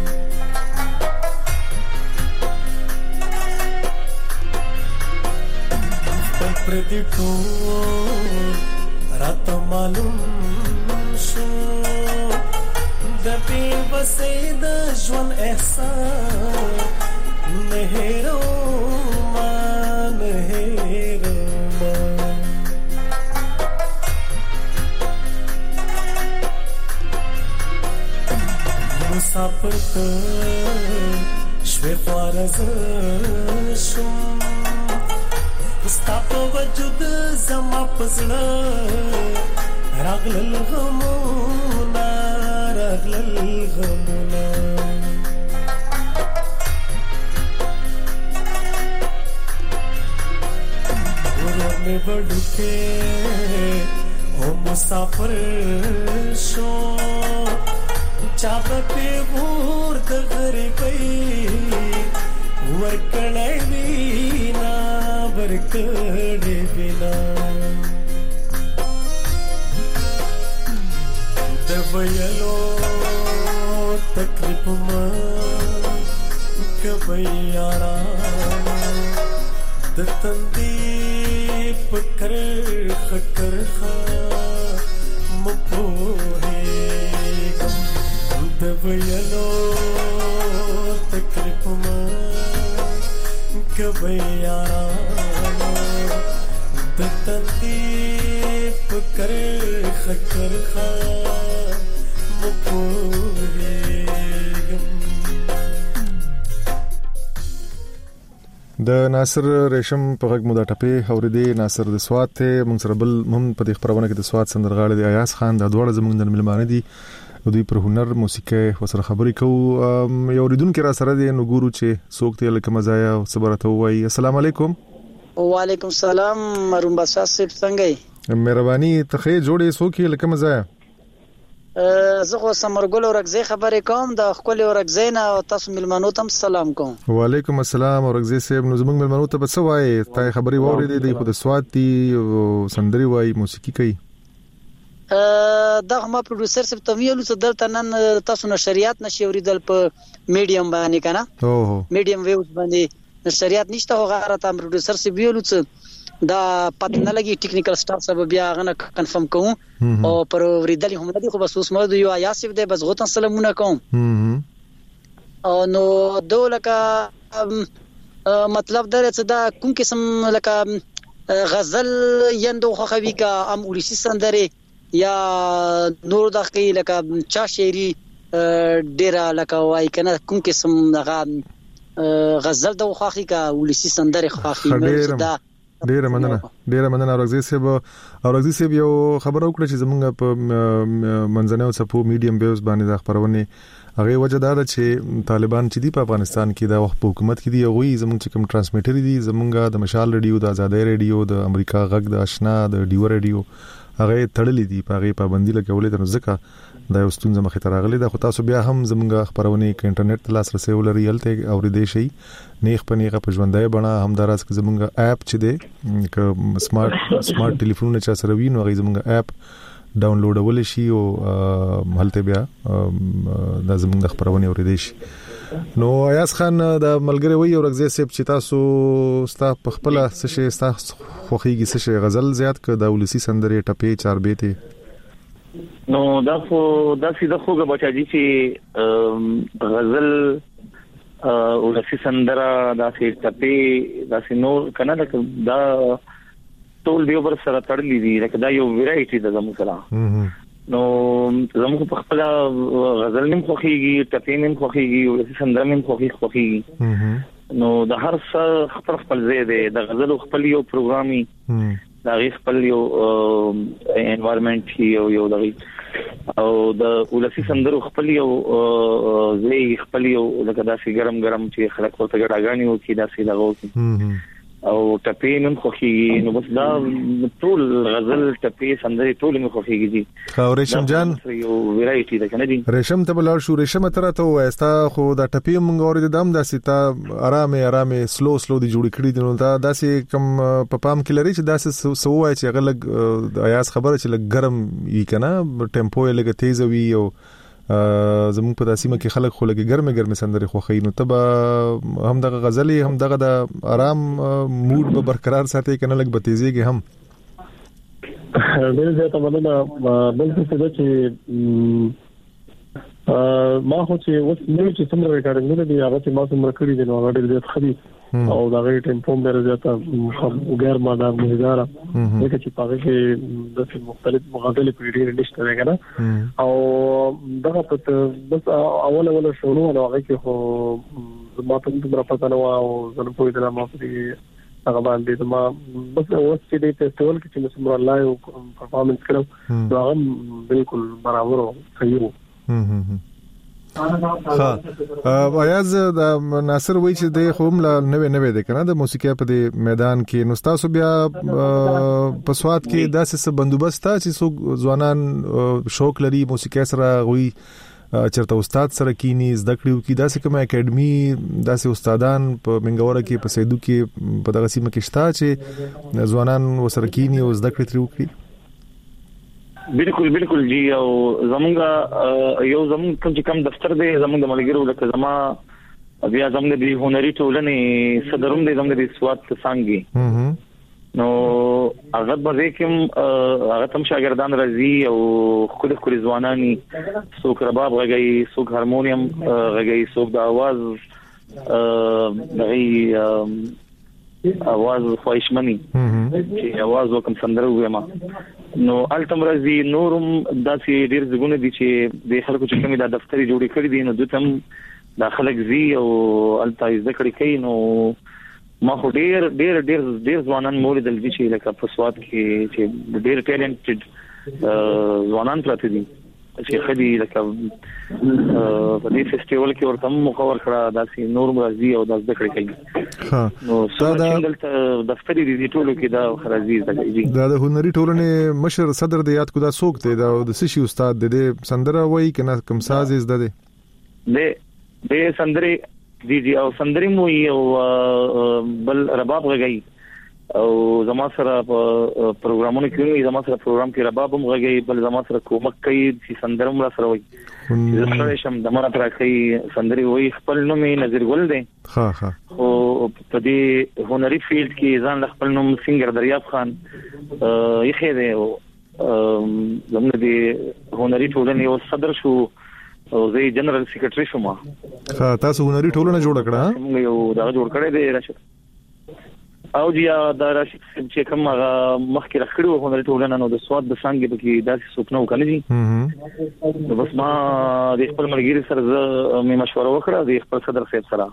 خپل پردی ټول راته معلوم شو د بې وسۍ د ژوند احساس نه هېرو ما نه هېرو ما مسافر ته شوي خوارز شوم ستا په وجود زما پزړه راغلل غمونه راغلل غمونه ورور مې وډوکې او مسافر شو چا په ور د غریبۍ ورکړې وینا ورکړې وینا د ویلو تکلیف ما کبي یارا د تندې پکر خکر خا مپوهه د ویلو تکلیف ما کبي یارا د تندې پکر خکر خا مپوهه د ناصر ریشم په غږ مو د ټپې اوریدي. ناصر د سواد ته مونږ سره بل هم په دې خبرونه کې د سواد سندرغاړي دی ایاز خان د دوړ زمونږ د ملمانه دي دوی پر هنر موسیقي وسره خبرې کوو. یو اوریدونکو را سره دی نو ګورو چې څوک ته لکه مزایا او صبرته وای. السلام علیکم. وعلیکم السلام مروم بادشاہ صاحب څنګه یې؟ مهرباني ته جوړې څوک لکه مزایا زه خو سمرګل اورګزی خبرې کوم د خپل اورګزی نه او تاسو ملمنو ته سلام کوم. وعلیکم السلام اورګزی صاحب. نو زموږ ملمنو ته څه وایي؟ تاسو خبرې واورېدې د خود سواد دی سندري وایي موسیقي کوي. ا دغه ما پروډوسر صاحب ته ویلو چې دلته نن تاسو نشریات نشي اوریدل په میډیم باندې کنه اوه میډیم ویوز باندې نشریات نشته هغه راته پروډوسر صاحب ویلو چې دا پته نه لګي ټیکنیکل سټاف سبب بیا غنه کنفرم کوم او پر ورېدل هم نه دي خو بس اوس مو یو یاسف دی بس غوتن سلامونه کوم. او نو دولکه مطلب درته چې دا کوم قسم لکه غزل یندو خو خوي کا ام اولسی سندره یا نور دغه لکه چا شعري ډیره لکه وای کنه کوم قسم دغه غزل د خوخي کا اولسی سندره خوخي دا ډیره مننه ډیره مننه اورګزی صاحب. اورګزی صاحب یو خبر وکړه چې زمونږ په منځنۍ او صفو میډیم ویوز باندې د خبرونه هغه وجه دا ده چې طالبان چې دی په افغانستان کې د وخت په حکومت کې دی هغه زمونږ چې کوم ترانسمیټر دي زمونږ د مشال ریډیو د آزادۍ ریډیو د امریکا غږ د آشنا د ډیو ریډیو هغه تړلې دي په هغه پابندي لګولې تر ځکه دا یو ستونزه مخې ته راغلې ده. خو تاسو بیا هم زمونږ خبرونه کې انټرنیټ ته لاسرسي ولرئ هلته اورېدې شي نیخ په نیغه په ژوندۍ بڼه همداراز کې زمونږ اپ چې دی ک سمارټ سمارټ ټلیفونونه چا سره وي نو هغه زمونږ اپ ډاونلوډول شي او هلته بیا د زمونږ خبرونه اورېدې شي. نو ایاز خان د ملګری وی اورګزی صاحب چې تاسو ستا په خپل څه شي ستا خوخيږي څه شي غزل زیات ک د ولسی سندرې ټپې چار بیته نو دا خو دا سیده خوګه بچا دي چې غزل او لسی سندره دا سي ټپې دا سي نو کنه دا ټول دیو پر سره تړلې دي لکه دا یو ویرایټي د زموږ سره نو زموږ په خپل غزل نیم خوخيږي ټپې نیم خوخيږي او لسی سندره نیم خوخي خوخيږي نو د هر څه خپل خپل ځای دی د غزل خپل یو پروګرامي دا غي خپل یو انوایرنمنت یو یو دغه او د ولسی سندرو خپل یو ځای خپل یو لکه داسې ګرم ګرم چې خلک ورته ګډاګانی او کې داسې لغو او ټپې نن خوخيږي نو بس دا ټول غزل ټپې سندري ټول نن خوخيږي دي. خو ریشم جان یو ویرایټي ده کنه دي ریشم ته بلار شو ریشم تر ته واستا خو دا ټپې مونږ اورید دم داسې تا آرامه آرامه سلو سلو دي جوړ کړی دي نو دا داسې کم په پام کې لري چې داسې سوای چې غلګ ایاس خبره چې لګ ګرم وی کنه ټیمپو یې لګ تیز وی او زموږ په داسیمه کې خلک خو لګي ګرمه ګرمه سندري خوخي نو تبه هم دغه غزلي هم دغه د آرام موډ به برقرار ساتي کنه لګ بتیزيږي هم ډېر زیات مننه بل څه چې ما خو چې اوس نو چې څومره ریکارډینګونه دي هغه چې ما څومره کړی دي نو هغه ډېر زیات خري او دا غي ټیمپو ډېر زیات غیر ماده مزیدار دغه چې پاره کې د مختلف مغازلې پیډي نشته راغله او دغه په بس اول اول شروع نو هغه کې خو ما ته د پته نو او زه په دې ما په هغه باندې ما بس اوس چې د فیسټیوال کې چې څومره لایو پرفارمنس کړو نو هغه بالکل برابر صحیح وو ها ایاز د ناصر وای چې د خوم لا نوې نوې د کنه د موسیقي په دې میدان کې نو تاسو بیا په سواد کې داسې څه بندوبست چې څو ځوانان شوق لري موسیقي سره غوي چرته استاد سره کینی زده کړیو کی داسې کومه اکیډمي داسې استادان په منګوره کې په سیدو کې په دغه سیمه کې شته چې ځوانان وسره کینی او زده کړې ترو کړی بالکل بالکل جی او زمونږ یو زمونږ کوم چې کوم دفتر دی زمونږ د ملګرو لکه زما بیا زمونږ د هنري ټولنې صدروم دی زمونږ د سواد څنګه نو هغه به کوم هغه تم شاګردان راځي او خود خو ځوانانی څوک رباب غږی څوک هارمونیم غږی څوک د आवाज دغه आवाज خوښمنی چې आवाज وکم سندره وېما نو التم راځي نورم داسې ډیر زګونه دي چې د خلکو چې کومه د دفتري جوړې کړې دي نو دوتم د خلک زی او التا ذکر کوي نو ما خو ډیر ډیر ډیر ډیر ځوانان مولد دي چې لکه په سواد کې چې ډیر ټیلنټډ ځوانان پراته دي چې خدي لکه په دې فیسټیوال کې ورته مخور کړه داسې نور مرزي او د ذکر کوي ها نو څنګه دفتري دي ټولو کې دا خرازي دي دا د هنري ټولنې مشر صدر د یاد کو دا څوک دی دا د سشي استاد دی سندره وای کنه کوم ساز زده دی د د سندري دی جی او سندري مو یو بل رباب غږی او زما سره په پروګرامونو کې زما سره پروګرام کې رباب هم غږی بل زما سره کومک کوي چې سندره مو سره وای زه سره شم د مره تر کې سندري وای خپل نوم نظر ګل دی ها ها او په دې هنري فیلډ کې ځان خپل نوم سنگر دریاب خان یې خې دی او زموږ د هنري ټولنې او صدر شو او زه جنرال سیکریټری شوم ها تاسو هنري ټولنه جوړ کړه موږ یو دا جوړ کړی دی راشد او جیا دا راشد چې کوم مخکې راخړو هنري ټولنه نو د سواد د څنګه به کې داسې سپنو کنه جی نو بس ما د خپل ملګری سره مې مشوره وکړه د خپل صدر صاحب سره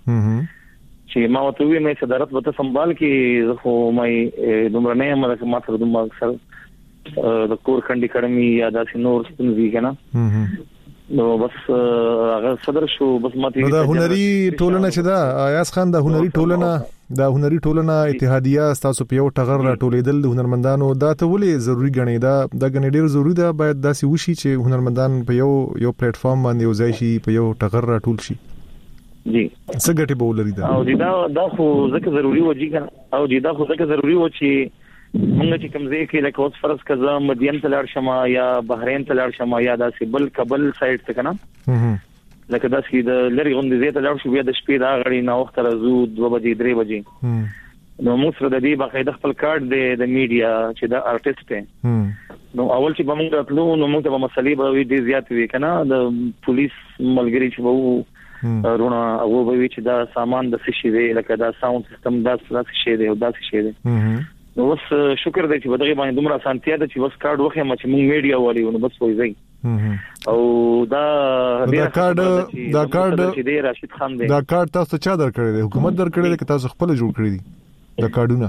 چې ما وته وی مې صدارت وته سنبال کې زه خو مې دومره نه مله ما سره دومره اکثر د کور کندي کړمې یا داسې نور ستونزې کنه نو بس هغه صدر شو بس ماته نو دا هنري ټولنه چې دا ایاز خان د هنري ټولنه د هنري ټولنه اتحادیه تاسو په یو ټغر راټولېدل د هنرمندانو دا ته ولې ضروری غنی دا د غنی ډیر ضروری ده باید داسې وشي چې هنرمندان په یو یو پلیټ فارم باندې وځي شي په یو ټغر راټول شي جی څه ګټه به ولري دا او دا دا خو ځکه ضروری و چې او دا خو ځکه ضروری و چې موږ چې کوم ځای کې لکه اوس فرض کزه مدین ته لاړ شم یا بحرین ته لاړ شم یا داسې بل کابل سایډ ته کنه لکه داسې د لری غونډې ځای ته لاړ شو بیا د شپې دا غړي نو وخت راځو دوه بجې درې بجې نو موږ سره د دې باقاعده خپل کارت دی د میډیا چې دا ارټیست دی نو اول چې موږ راتلو نو موږ ته مسلې به وي ډېر زیات وي کنه د پولیس ملګری چې وو رونه او به وی چې دا سامان د څه شي دی لکه دا ساوند سیستم دا څه شي دی او دا څه شي دی نو بس شکر دی چې په دغه باندې دومره سانتیا ده چې بس کارت وخه ما چې موږ میډیا والی نو بس وایي او دا دا کارت دا کارت چې دی راشد خان دی دا کارت تاسو چا درکړی دی حکومت درکړی دی که تاسو خپل جوړ کړی دی دا کارتونه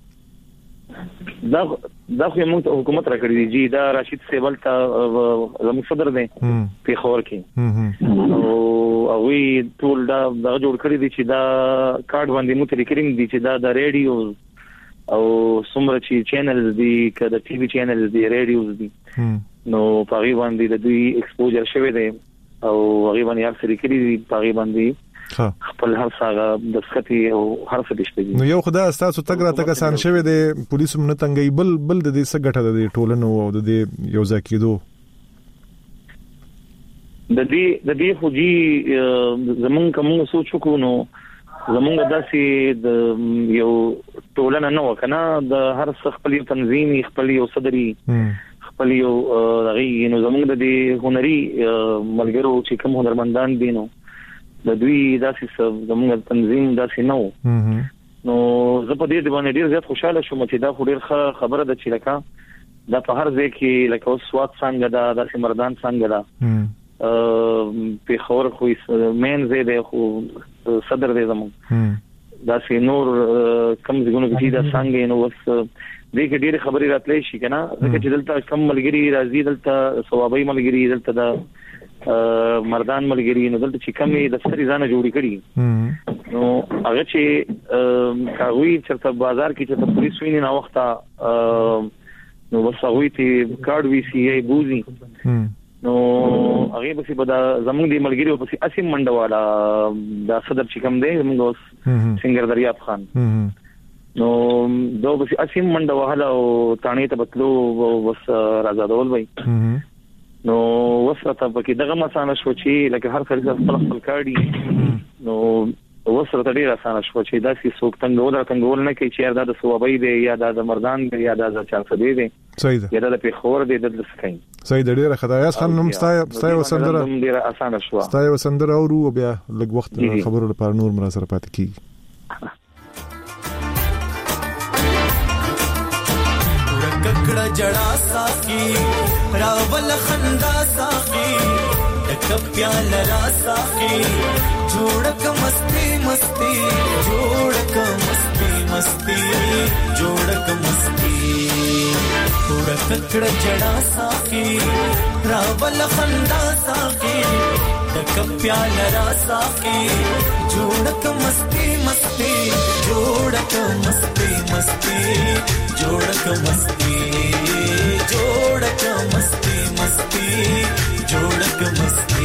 دا دا خو موږ حکومت راکړی دی جی دا راشد سیبل ته زموږ صدر دی په خور کې او او وی ټول دا دا جوړ کړی دی چې دا کارت باندې مو تریکرینګ دی چې دا د ریډیو او څومره چې چینلز دي کده ټي وي چینلز دي ریډیوز دي نو پاغي باندې د دوی ایکسپوجر شوی دی او هغه باندې هر څه لري دی پاغي باندې خپل هر څه د سختي او هر څه دشته نو یو خدای تاسو تک را تک سان شوی دی پولیس هم نه تنګي بل بل د دې سګټه د ټولنو او د دې یو ځکیدو د دې د دې خو جی زمون کوم سوچ کو نو زمونږ داسې د یو ټولنه نه وکنه د هر څه خپل تنظیم خپل یو صدري خپل یو دغه نو زموږ د هنري ملګرو چې کوم هنرمندان دي نو د دوی داسې زموږ تنظیم داسې نو نو زه په دې باندې ډیر زیات خوشاله شوم چې دا خو ډیر خبره ده چې لکه دا په هر ځای کې لکه اوس سواد څنګه دا داسې مردان څنګه دا په خور خو مین زه د خو صدر دې زموږ داسې نور کم ځګونو کې دا څنګه نو وس دې کې ډېر خبرې راتلې شي کنه ځکه چې دلته کم ملګری راځي دلته ثوابي ملګری دلته د مردان ملګری نو دلته چې کمې د سری ځانه جوړی کړي نو هغه چې کاوی چې بازار کې چې پولیس ویني نو وخت نو وسوي ته کارت وی سی ای بوزي نو هغه به په زمونږ دی ملګری په اسیم منډوالا د صدر چې کم دی موږ اوس سنگر دریاب خان نو دا به اسیم منډه وهله او تانه ته بتلو وس راځدول وای نو وسره پکې دغه مسانه شو چې لکه هر خلک خپل خپل کاړي نو وسره ته ډیر اسانه شو چې دا سې څوک څنګه ودا څنګه ول نه کوي چې دا د ثوابي دی یا د مردان دی یا د چارسدي دی صحیح ده یا د پیښور دی د لسکین صحیح ده ډیر خدایاس خان نوم ستای ستای وسندره ډیر اسانه شو ستای وسندره او بیا لږ وخت خبرو لپاره نور مرا سره پاتې کیږي ککړه جڑا ساقي راول خندا ساقي تک پیال را ساقي جوړک مستی مستی جوړک مستی مستی جوړک مستی پورا ککړه جڑا ساقي راول خندا ساقي تک پیال را ساقي جوړک مستی مستی جوړک مستی مستی جوړک مستی جوړک مستی مستی جوړک مستی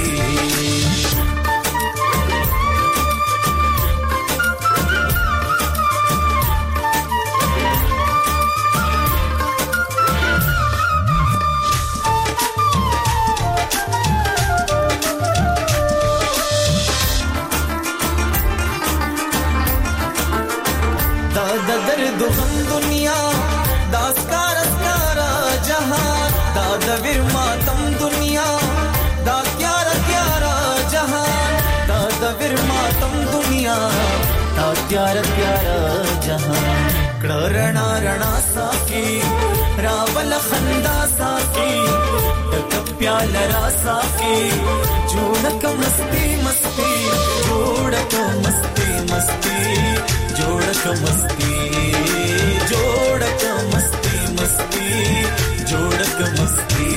دا د درد غم دنیا داس کار اسکارا جهان دا د ویر ماتم دنیا دا پیارا پیارا جهان دا د ویر ماتم دنیا دا پیارا پیارا جهان کړه رڼا رڼا ساقي راول خندا ساقي تک پیال را ساقي جوړک مستی مستی جوړک مستی مستی جوړک مستی جوړک مستی مستی جوړک مستی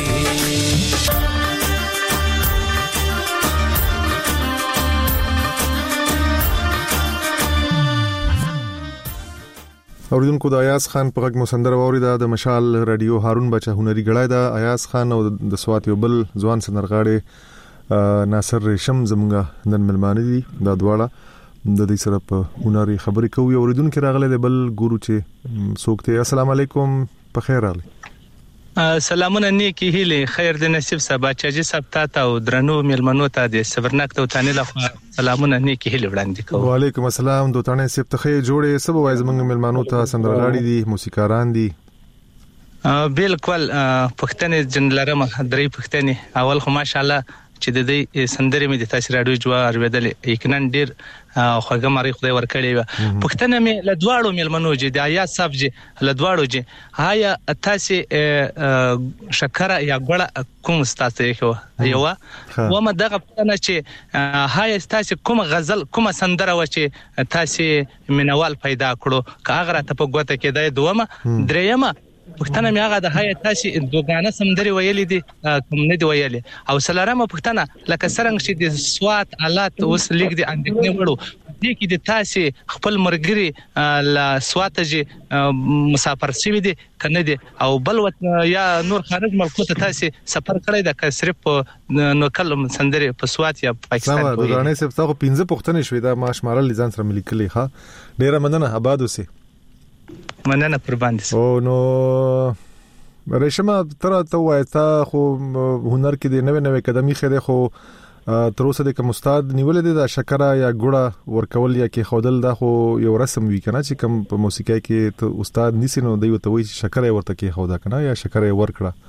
اوریدونکو د ایاز خان په غږ مسندره وریدا د مشال رادیو هارون بچا هنري غړای دا ایاز خان او د سوات یو بل ځوان سندرغاړي ناصر ریشم زمونږ نن ملمانه دي دا دواړه د دې سره په هنري خبرې کوي اوریدونکو راغله د بل ګورو چې سوکته السلام علیکم په خیر راغلی سلامونه نیکی هیله خیر د نصیب سبا چاجي سبتا ته او درنو ملمنو ته د صبرناک ته تانه له سلامونه نیکی هیله وړاندې کوم وعلیکم السلام دوتانه سب ته خیر جوړې سبا وای زمنګ ملمنو ته سندرغاړي دي موسیقاران دي بالکل پښتنې جنلره مخدري پښتنې اول خو ماشاءالله چې د دې سندرې مې د تاسو راډیو جوار ودلې یقینا ډیر خوږه مری خدای ورکړي و پښتنه مې لدواړو ملمنو چې د آیا صاحب چې لدواړو چې هایا تاسو شکر یا ګړه کوم تاسو یې یو و ما دغه پښتنه چې هایا تاسو کوم غزل کوم سندره و چې تاسو منوال پیدا کړو کاغره ته په ګوته کې د دومه دریمه پښتنه مې هغه د هاي تاسو دوګانه سمندري ویلې دي کوم نه دی ویلې او سلامه پښتنه لکه سرنګ چې د سوات آلات اوس لیک دي اندکنه وړو دې کې د تاسو خپل مرګري ل سواتجه مسافر شوی دي کنه دي او بل یا نور خارج ملکو ته تاسو سفر کړی د کسرپ نو کلم سندري په سوات یا پاکستان سم دوګانه سپ تاسو پنځه پښتنه شوی دا ماش مارل لزان سره ملکلی ښه ډیره مننه آباد اوسه مننه پر باندې او نو ریشمه تر ته وای تا خو هنر کې د نوې نوې قدمي خېده خو تر اوسه د کوم استاد نیولې د شکر یا ګړه ورکول یا کې خودل دا خو یو رسم وی کنه چې کوم په موسیقۍ کې ته استاد نسینو دی ته وای شکر ورته کې خودا کنه یا شکر ورکړه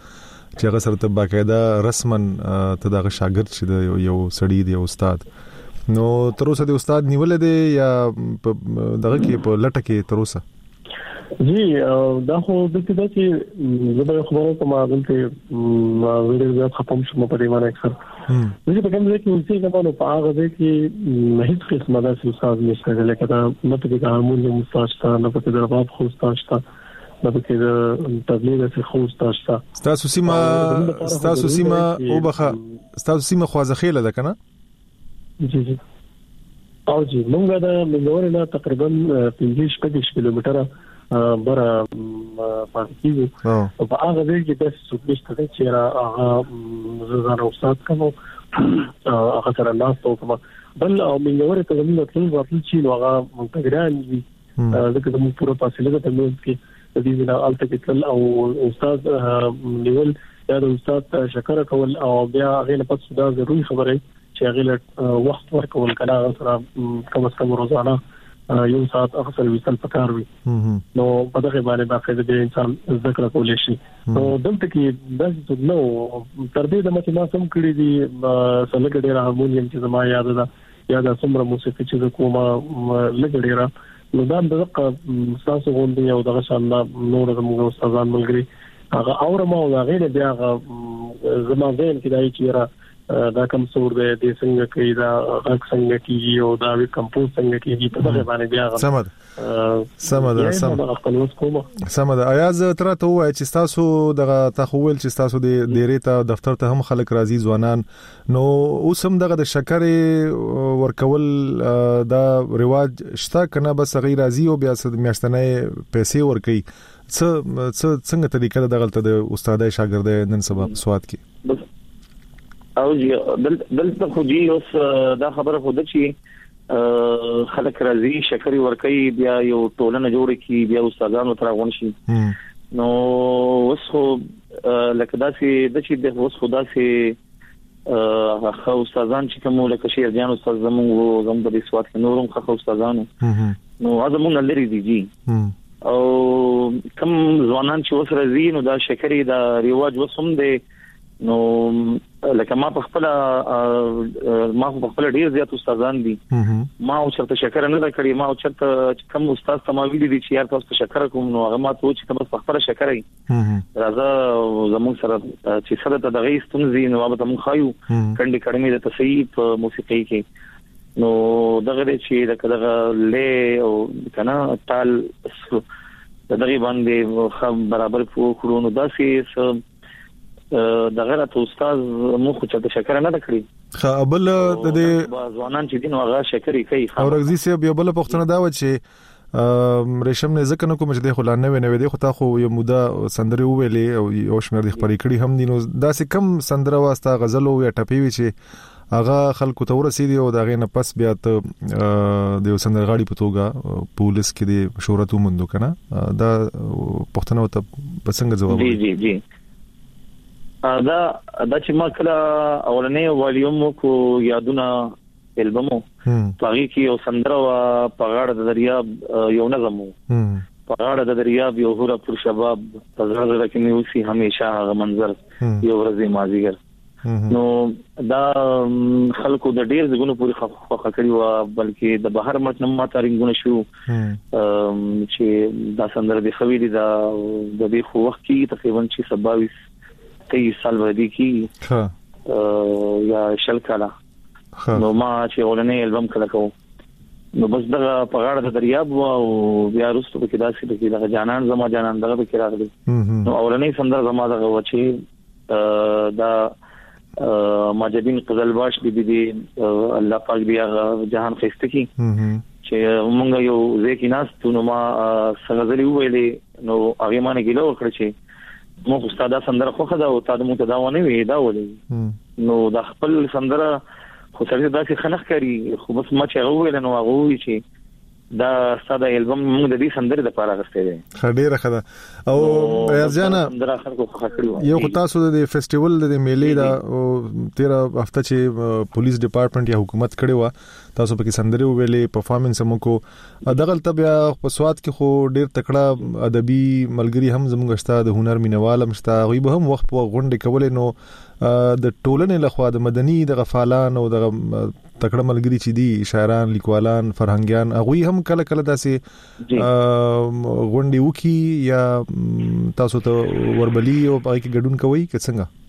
چې هغه سره ته باقاعده رسمن ته دغه شاګرد چې د یو سړی دی استاد نو تر اوسه د استاد نیولې دی یا دغه کې په لټه کې تر اوسه جی دا خو د دې چې زبر خبرو کومه دلته ویډیو زیات ختم شوم په دې باندې اکثر چې په کوم ځای کې ولسی کومه په هغه ځای کې هیڅ قسمه د استاد نشته لکه دا نو په د هارمونیم مستاشتا نو په د رباب خو استاشتا نو په د تبلیغ څخه خو استاشتا تاسو سیمه تاسو سیمه او بخه تاسو سیمه خوازخیله ده کنه جی جی او جی موږ دا موږ نه تقریبا پنځه شپږ کیلومتره بره پاتې کیږي او په هغه ځای کې د سوبېشت چې را هغه زړه استاد کوم هغه سره ناستو کوم بل او موږ ته موږ ټول ورته چې هغه منتګران دي دغه موږ پوره فاصله ته موږ کې د دې نه الته کې او استاد نیول دا د استاد شکر کول او بیا هغه په څه دا ضروري خبره چې هغه وخت ورکول کله سره کم از کم روزانه یو ساعت اکثر ویل پکار وي نو په دغه باندې باقاعده د انسان ذکر کولای شي نو دلته کې د نو تر دې د مته ما سم کړی دي څنګه ډیر هارمونیم چې زما یاد ده یا د سمره موسیقي چې کومه لګړي را نو دا دغه تاسو غونډه یو دغه شان نور زموږ استادان ملګری هغه اورم او هغه بیا زما زین کې دای چې را دا کوم څور دی د څنګه کې دا غږ څنګه کیږي او دا وی کمپوز څنګه کیږي په دغه باندې بیا سمد سمد سمد سمد ایاز تر ته وای چې تاسو دغه تخویل چې تاسو د ډیرې ته دفتر ته هم خلک راځي ځوانان نو اوسم دغه د شکر ورکول دا رواج شته کنه بس غیر راځي او بیا د میاشتنه پیسې ورکي څه څنګه طریقه دغه ته د استادای شاګرد نن سبا سواد کی او دلته خو جی اوس دا خبره خو د چی خلک راځي شکر ورکي بیا یو ټولنه جوړ کی بیا استادانو تر غون شي نو اوس خو لکه دا سي د چی د اوس خدا سي خو استادان چې کوم لکه شي ځان استاد زموږ زموږ د سواد کې نورم خو استادانو نو ازمون لري دي جی او کوم ځوانان چې اوس راځي نو دا شکرې دا ریواج وسوم دی نو لکه ما په خپل ما په خپل ډیر زیات استادان دي ما او چرته شکر نه کړی ما او چرته کوم استاد سماوي دي چې یار تاسو شکر کوم نو هغه ما ته چې تاسو په خپل شکر یې راځه زموږ سره چې سره د غي ستونزې نو هغه موږ خایو کندې کړمې د تصحیح په موسیقي کې نو دغه چې دغه له او کنه تال دغه باندې خام برابر کړو نو داسې دغه راته استاد مو خو چې شکر نه کړی خابل د دې ځوانان چې دین هغه شکرې کوي او رغزي سي بیا بل پښتنه دا و چې ریشم نه ځکه نو کوم چې د خلانه و نه دی خو تا خو یو موده سندري ویلې او یو شمیر د خبرې کړي هم دي نو دا سه کم سندره واسطه غزل او یا ټپي وی چې هغه خلکو ته ورسېدي او دا غي نه پس بیا ته د سندرغاړي په توګه پولیس کې د شهرت ومندو کنه دا پښتنه ته پسنګ جواب جی جی جی دا دا چې ما کله اولنې والیوم کو یادونه البمو پاږي کې یو سندره وا پغاړه د دریاب یو نظم پغاړه د دریاب یو هوره پر شباب پزړه کې مې اوسې همیشه هغه منظر یو ورځې مازیګر نو دا خلکو د ډیر زګونو پوری خوخه کړی و بلکې د بهر متن ما تارینګونه شو چې دا سندره د خوي دا د دې خو وخت کې تقریبا چې سباویس تیس سال ودی کی یا شل کاله نو ما چې ولنې البم کله کو نو بس دا پغاړه د دریاب او بیا رستو کې داسې کې دا جانان زما جانان دغه کې راغلی نو اولنې سندره زما دغه وچی دا ماجدین قزلباش بي بي دي الله پاک بیا جهان خسته کی چې مونږ یو ځکه ناس ته نو ما څنګه ویلې نو هغه مانه ګلو کړ چې مو استاد سندره خو خدا او تاسو مو ته دا ونه وی دا ولې نو د خپل سندره خو سره داسې خنخ کری خو بس ما چې هغه ویل نو هغه وی چې دا ساده البوم موږ د دې سندره د پاره غوښته دي خډيره خدا او ځانا سندره خلکو خو خړو یو تاسو د فیسټیوال د میلې دا تیرا هفته چې پولیس ډپارټمنټ یا حکومت کړي و تاسو په کې سندره ویلې پرفارمنس هم کو دغل تبیا په سواد کې خو ډیر تکړه ادبي ملګری هم زموږ شته د هنر مینوال هم شته غوي به هم وخت په غونډه کولې نو د ټولنې لخوا د مدني د غفالان او د تکړه ملګری چې دي شاعران لیکوالان فرهنګيان هغه هم کله کله داسې غونډې وکي یا تاسو ته وربلی او پای کې ګډون کوي که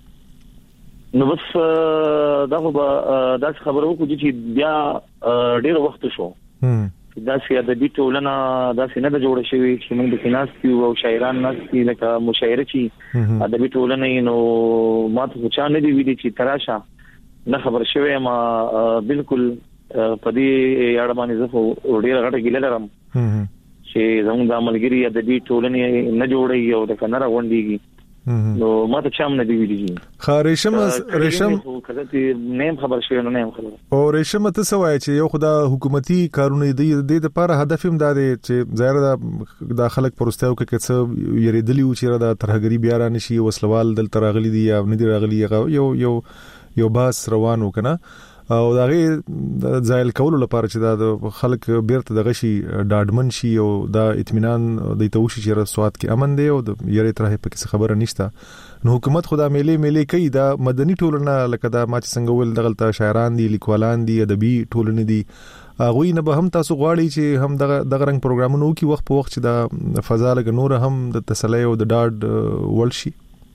څنګه نو بس دا خو دا خبرو کو چې بیا ډیر وخت شو دا چې د دې ټولنه دا څنګه د جوړ شوی چې موږ د فینانس کیو او شاعران ناس کی لکه مشاعره چی د دې ټولنه نو ماته څه نه دی ویلي چې تراشه نه خبر شوی ما بالکل په دې اړه باندې زه ډیر غټه ګیله لرم چې زموږ د عملګری د دې ټولنې نه جوړي او د کنره غونډيږي نو ماته چم نه دی ویلي خارشم ریشم نیم خبر شوی نه نیم خبر او ریشم ته سوای چې یو خدا حکومتي کارونه دی د لپاره هدف هم دا دی چې ظاهر د خلک پرستاو کې څه یریدلی او چې د ترهګری بیا را نشي وسلوال دل ترغلی دی یا نه دی راغلی یو یو یو باس روانو کنه او دغه ځایل کول لپاره چې دا خلک بیرته دغه شي ډاډمن شي او دا اطمینان د توشي چې رسوات کې امن دی او د یری ترې پکې خبره نشته نو حکومت خدا میلې میلې کوي دا مدني ټولنه لکه دا ما چې څنګه ول دغلت شاعران دي لیکوالان دي ادبي ټولنه دي هغه نه به هم تاسو غواړي چې هم دغه دغه رنګ پروګرامونه وکي وخت په وخت چې دا فضا لګ نور هم د تسلی او د ډاډ ورشي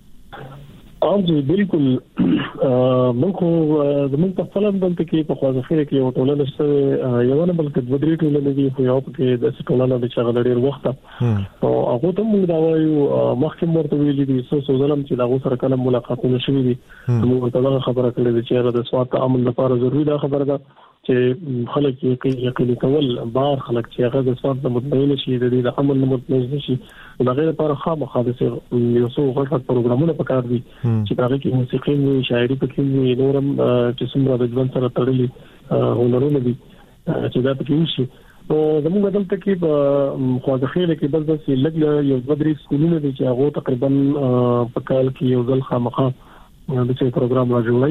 ام جی بالکل موږ خو زموږ په فلم دلته کې په خوازخیره کې یو ټولنه سره یو نه بلکې د بدري ټولنه دی خو یو په د ټولنه د چغل ډیر وخت او هغه ته موږ دا وایو مخکې مرته ویلي دي سو سو ظلم چې دا سره کله ملاقاتونه شوي دي موږ ته دا خبره کړې چې د سواد امن لپاره ضروری ده خبره ده چې خلک یې یقین کول بار خلک چې هغه د سواد مطمئن شي د دې عمل مطمئن شي دا غیر لپاره خامخا د یو څو غټ پروګرامونه پکار دي چې هغه کې موسیقي او شاعري پکې وي نورم چې څومره د ژوند سره تړلي هنرونه دي چې دا پکې وشي او زموږ دلته کې په خواځخیره کې بس بس لګ یو بدري سکولونه دي چې هغه تقریبا په کال کې یو ځل خامخا د څه پروګرام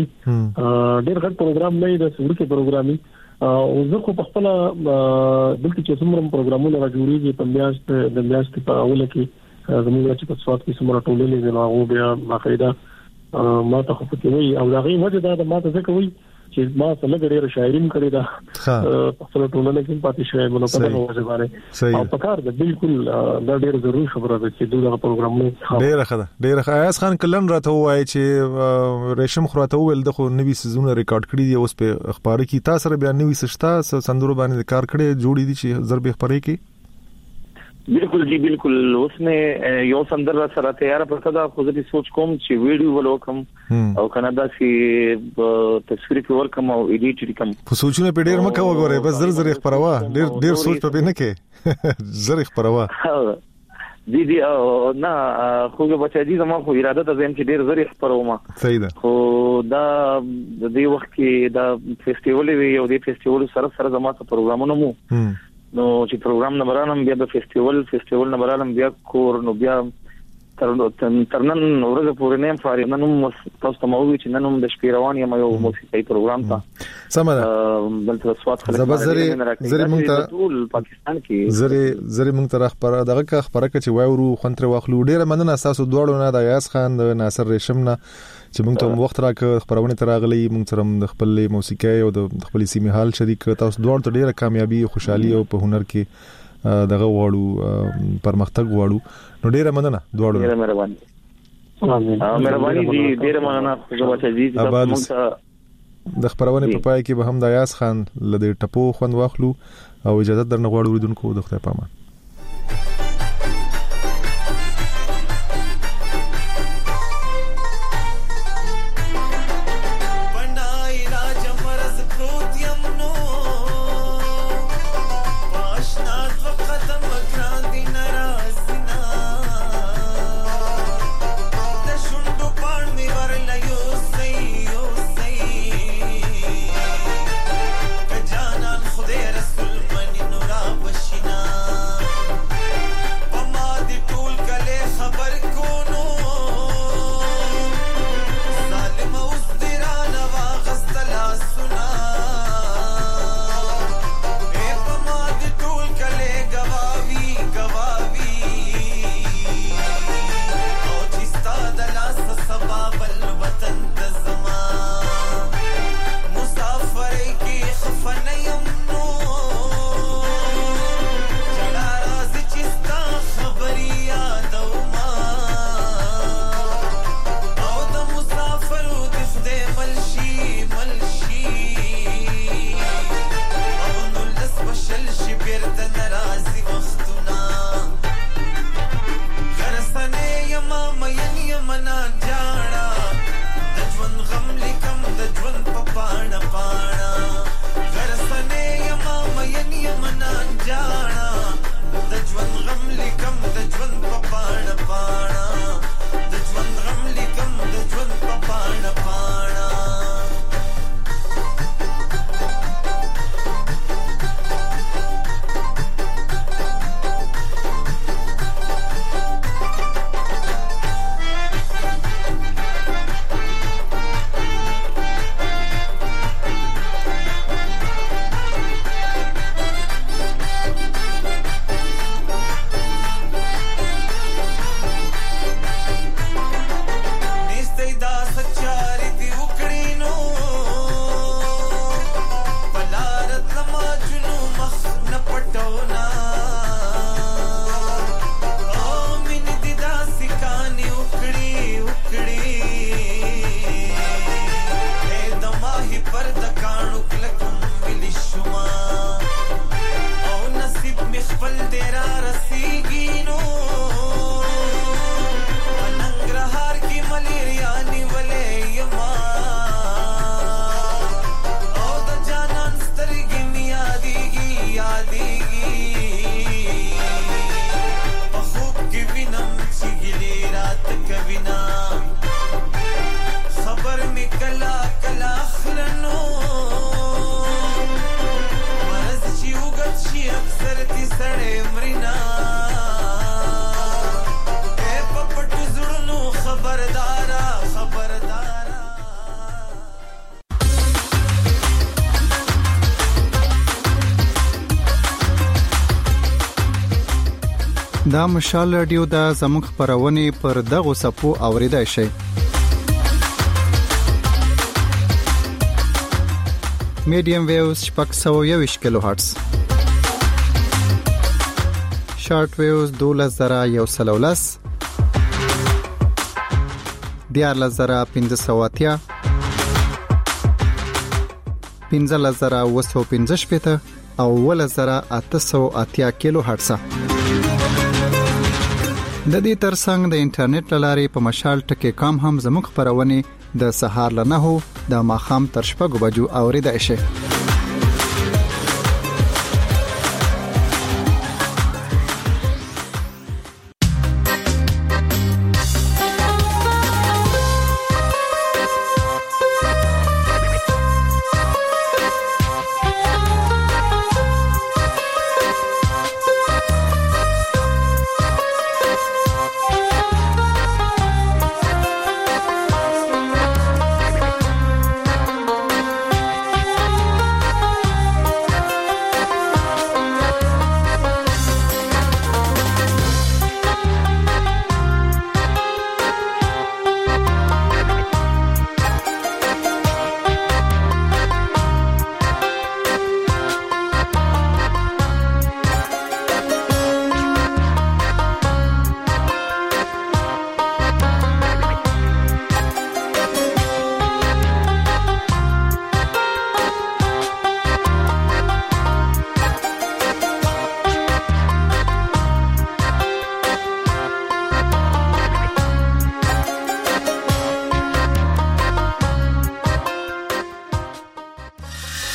راځي ډېر غټ پروګرام نه دی د څوړي پروګرامي او زه خو په خپل دلته چې څومره پروګرامونه راځي په میاشت د میاشت په اوله کې زموږ چې په سواد کې څومره ټولنې دي هغه بیا باقاعده ما ته خو پکې وي او دا غي وجه دا ما ته ځکه وي چې ما څه لګ ډېر شاعرین کړی دا په خپل ټولنه کې پاتې شوی مونږ په دغه وجه باندې او په کار د بالکل دا ډېر ضروري خبره ده چې دغه پروګرامونه ډېر خده ډېر خیاس خان کلن راته وایي چې ریشم خراته ویل د خو نوې سيزونه ریکارډ کړی دی اوس په اخبار کې تاسو سره بیا نوې سشتا سندرو باندې کار کړی جوړې دي چې ضرب خبرې کې بالکل جی بالکل اوس نه یو سندر سره تیار پرته دا خو دې سوچ کوم چې ویډیو ولوکم او کنادا سي تصویر کې ورکم او ایډیټ کوم خو سوچونه په ډیر مکه وګوره بس زر زر خبروا ډیر ډیر سوچ په نه کې زر خبروا دي دي نه خوګه بچا دي زمو خو اراده ته زم چې ډیر زر خبروا صحیح ده خو دا د دې وخت کې دا فیسټیوال وی او د فیسټیوال سره سره زمو پروګرامونه مو نو چې پروګرام نه برانم بیا د فیسټیوال فیسټیوال نه برانم بیا کور نو بیا تر ترنن ورځ پورې نه فارې نن نو تاسو ته مو چې نن نو د شپې روان یم یو موسیقي پروګرام ته سمه بلته سواد خلک زبزري زري مونږ ته ټول پاکستان کې زري زري مونږ ته خبره دغه کا خبره چې وایو خنتر واخلو ډیره مننه تاسو دوړو نه د یاس خان د ناصر ریشم نه چې موږ ته وخت راکړ خبرونه تراغلي موږ سره د خپل موسیقي او د خپل سیمه حال شریک تاسو دوړ ته ډیره کامیابی خوشحالي او په هنر کې دغه وړو پرمختګ وړو نو ډیره مننه دوړو ډیره مهرباني امين مهرباني دي ډیره مننه خو بچا دي تاسو موږ د خبرونه په پای کې به هم د یاس خان لدې ټپو خوند واخلو او اجازه درنه غواړو ودونکو د خدای پامان رسول منی نورا بشي دا مشال رادیو د زموږ خبرونه پر دغه صفو اوریدای شي. میډیم ویوز شپږ سوه یوویشت کیلو هرتز، شارټ ویوز دولس زره یو سل او لس، دیارلس زره پنځه سوه اتیا، پنځلس زره اوه سوه پنځه شپېته او اوولس زره اته سوه اتیا کیلو هرتز. د دې ترڅنګ د انټرنیټ لارې په مشال ټکی کام هم زموږ خبرونه د سهار له نهو د ماښام تر شپږو بجو اوریدای شي.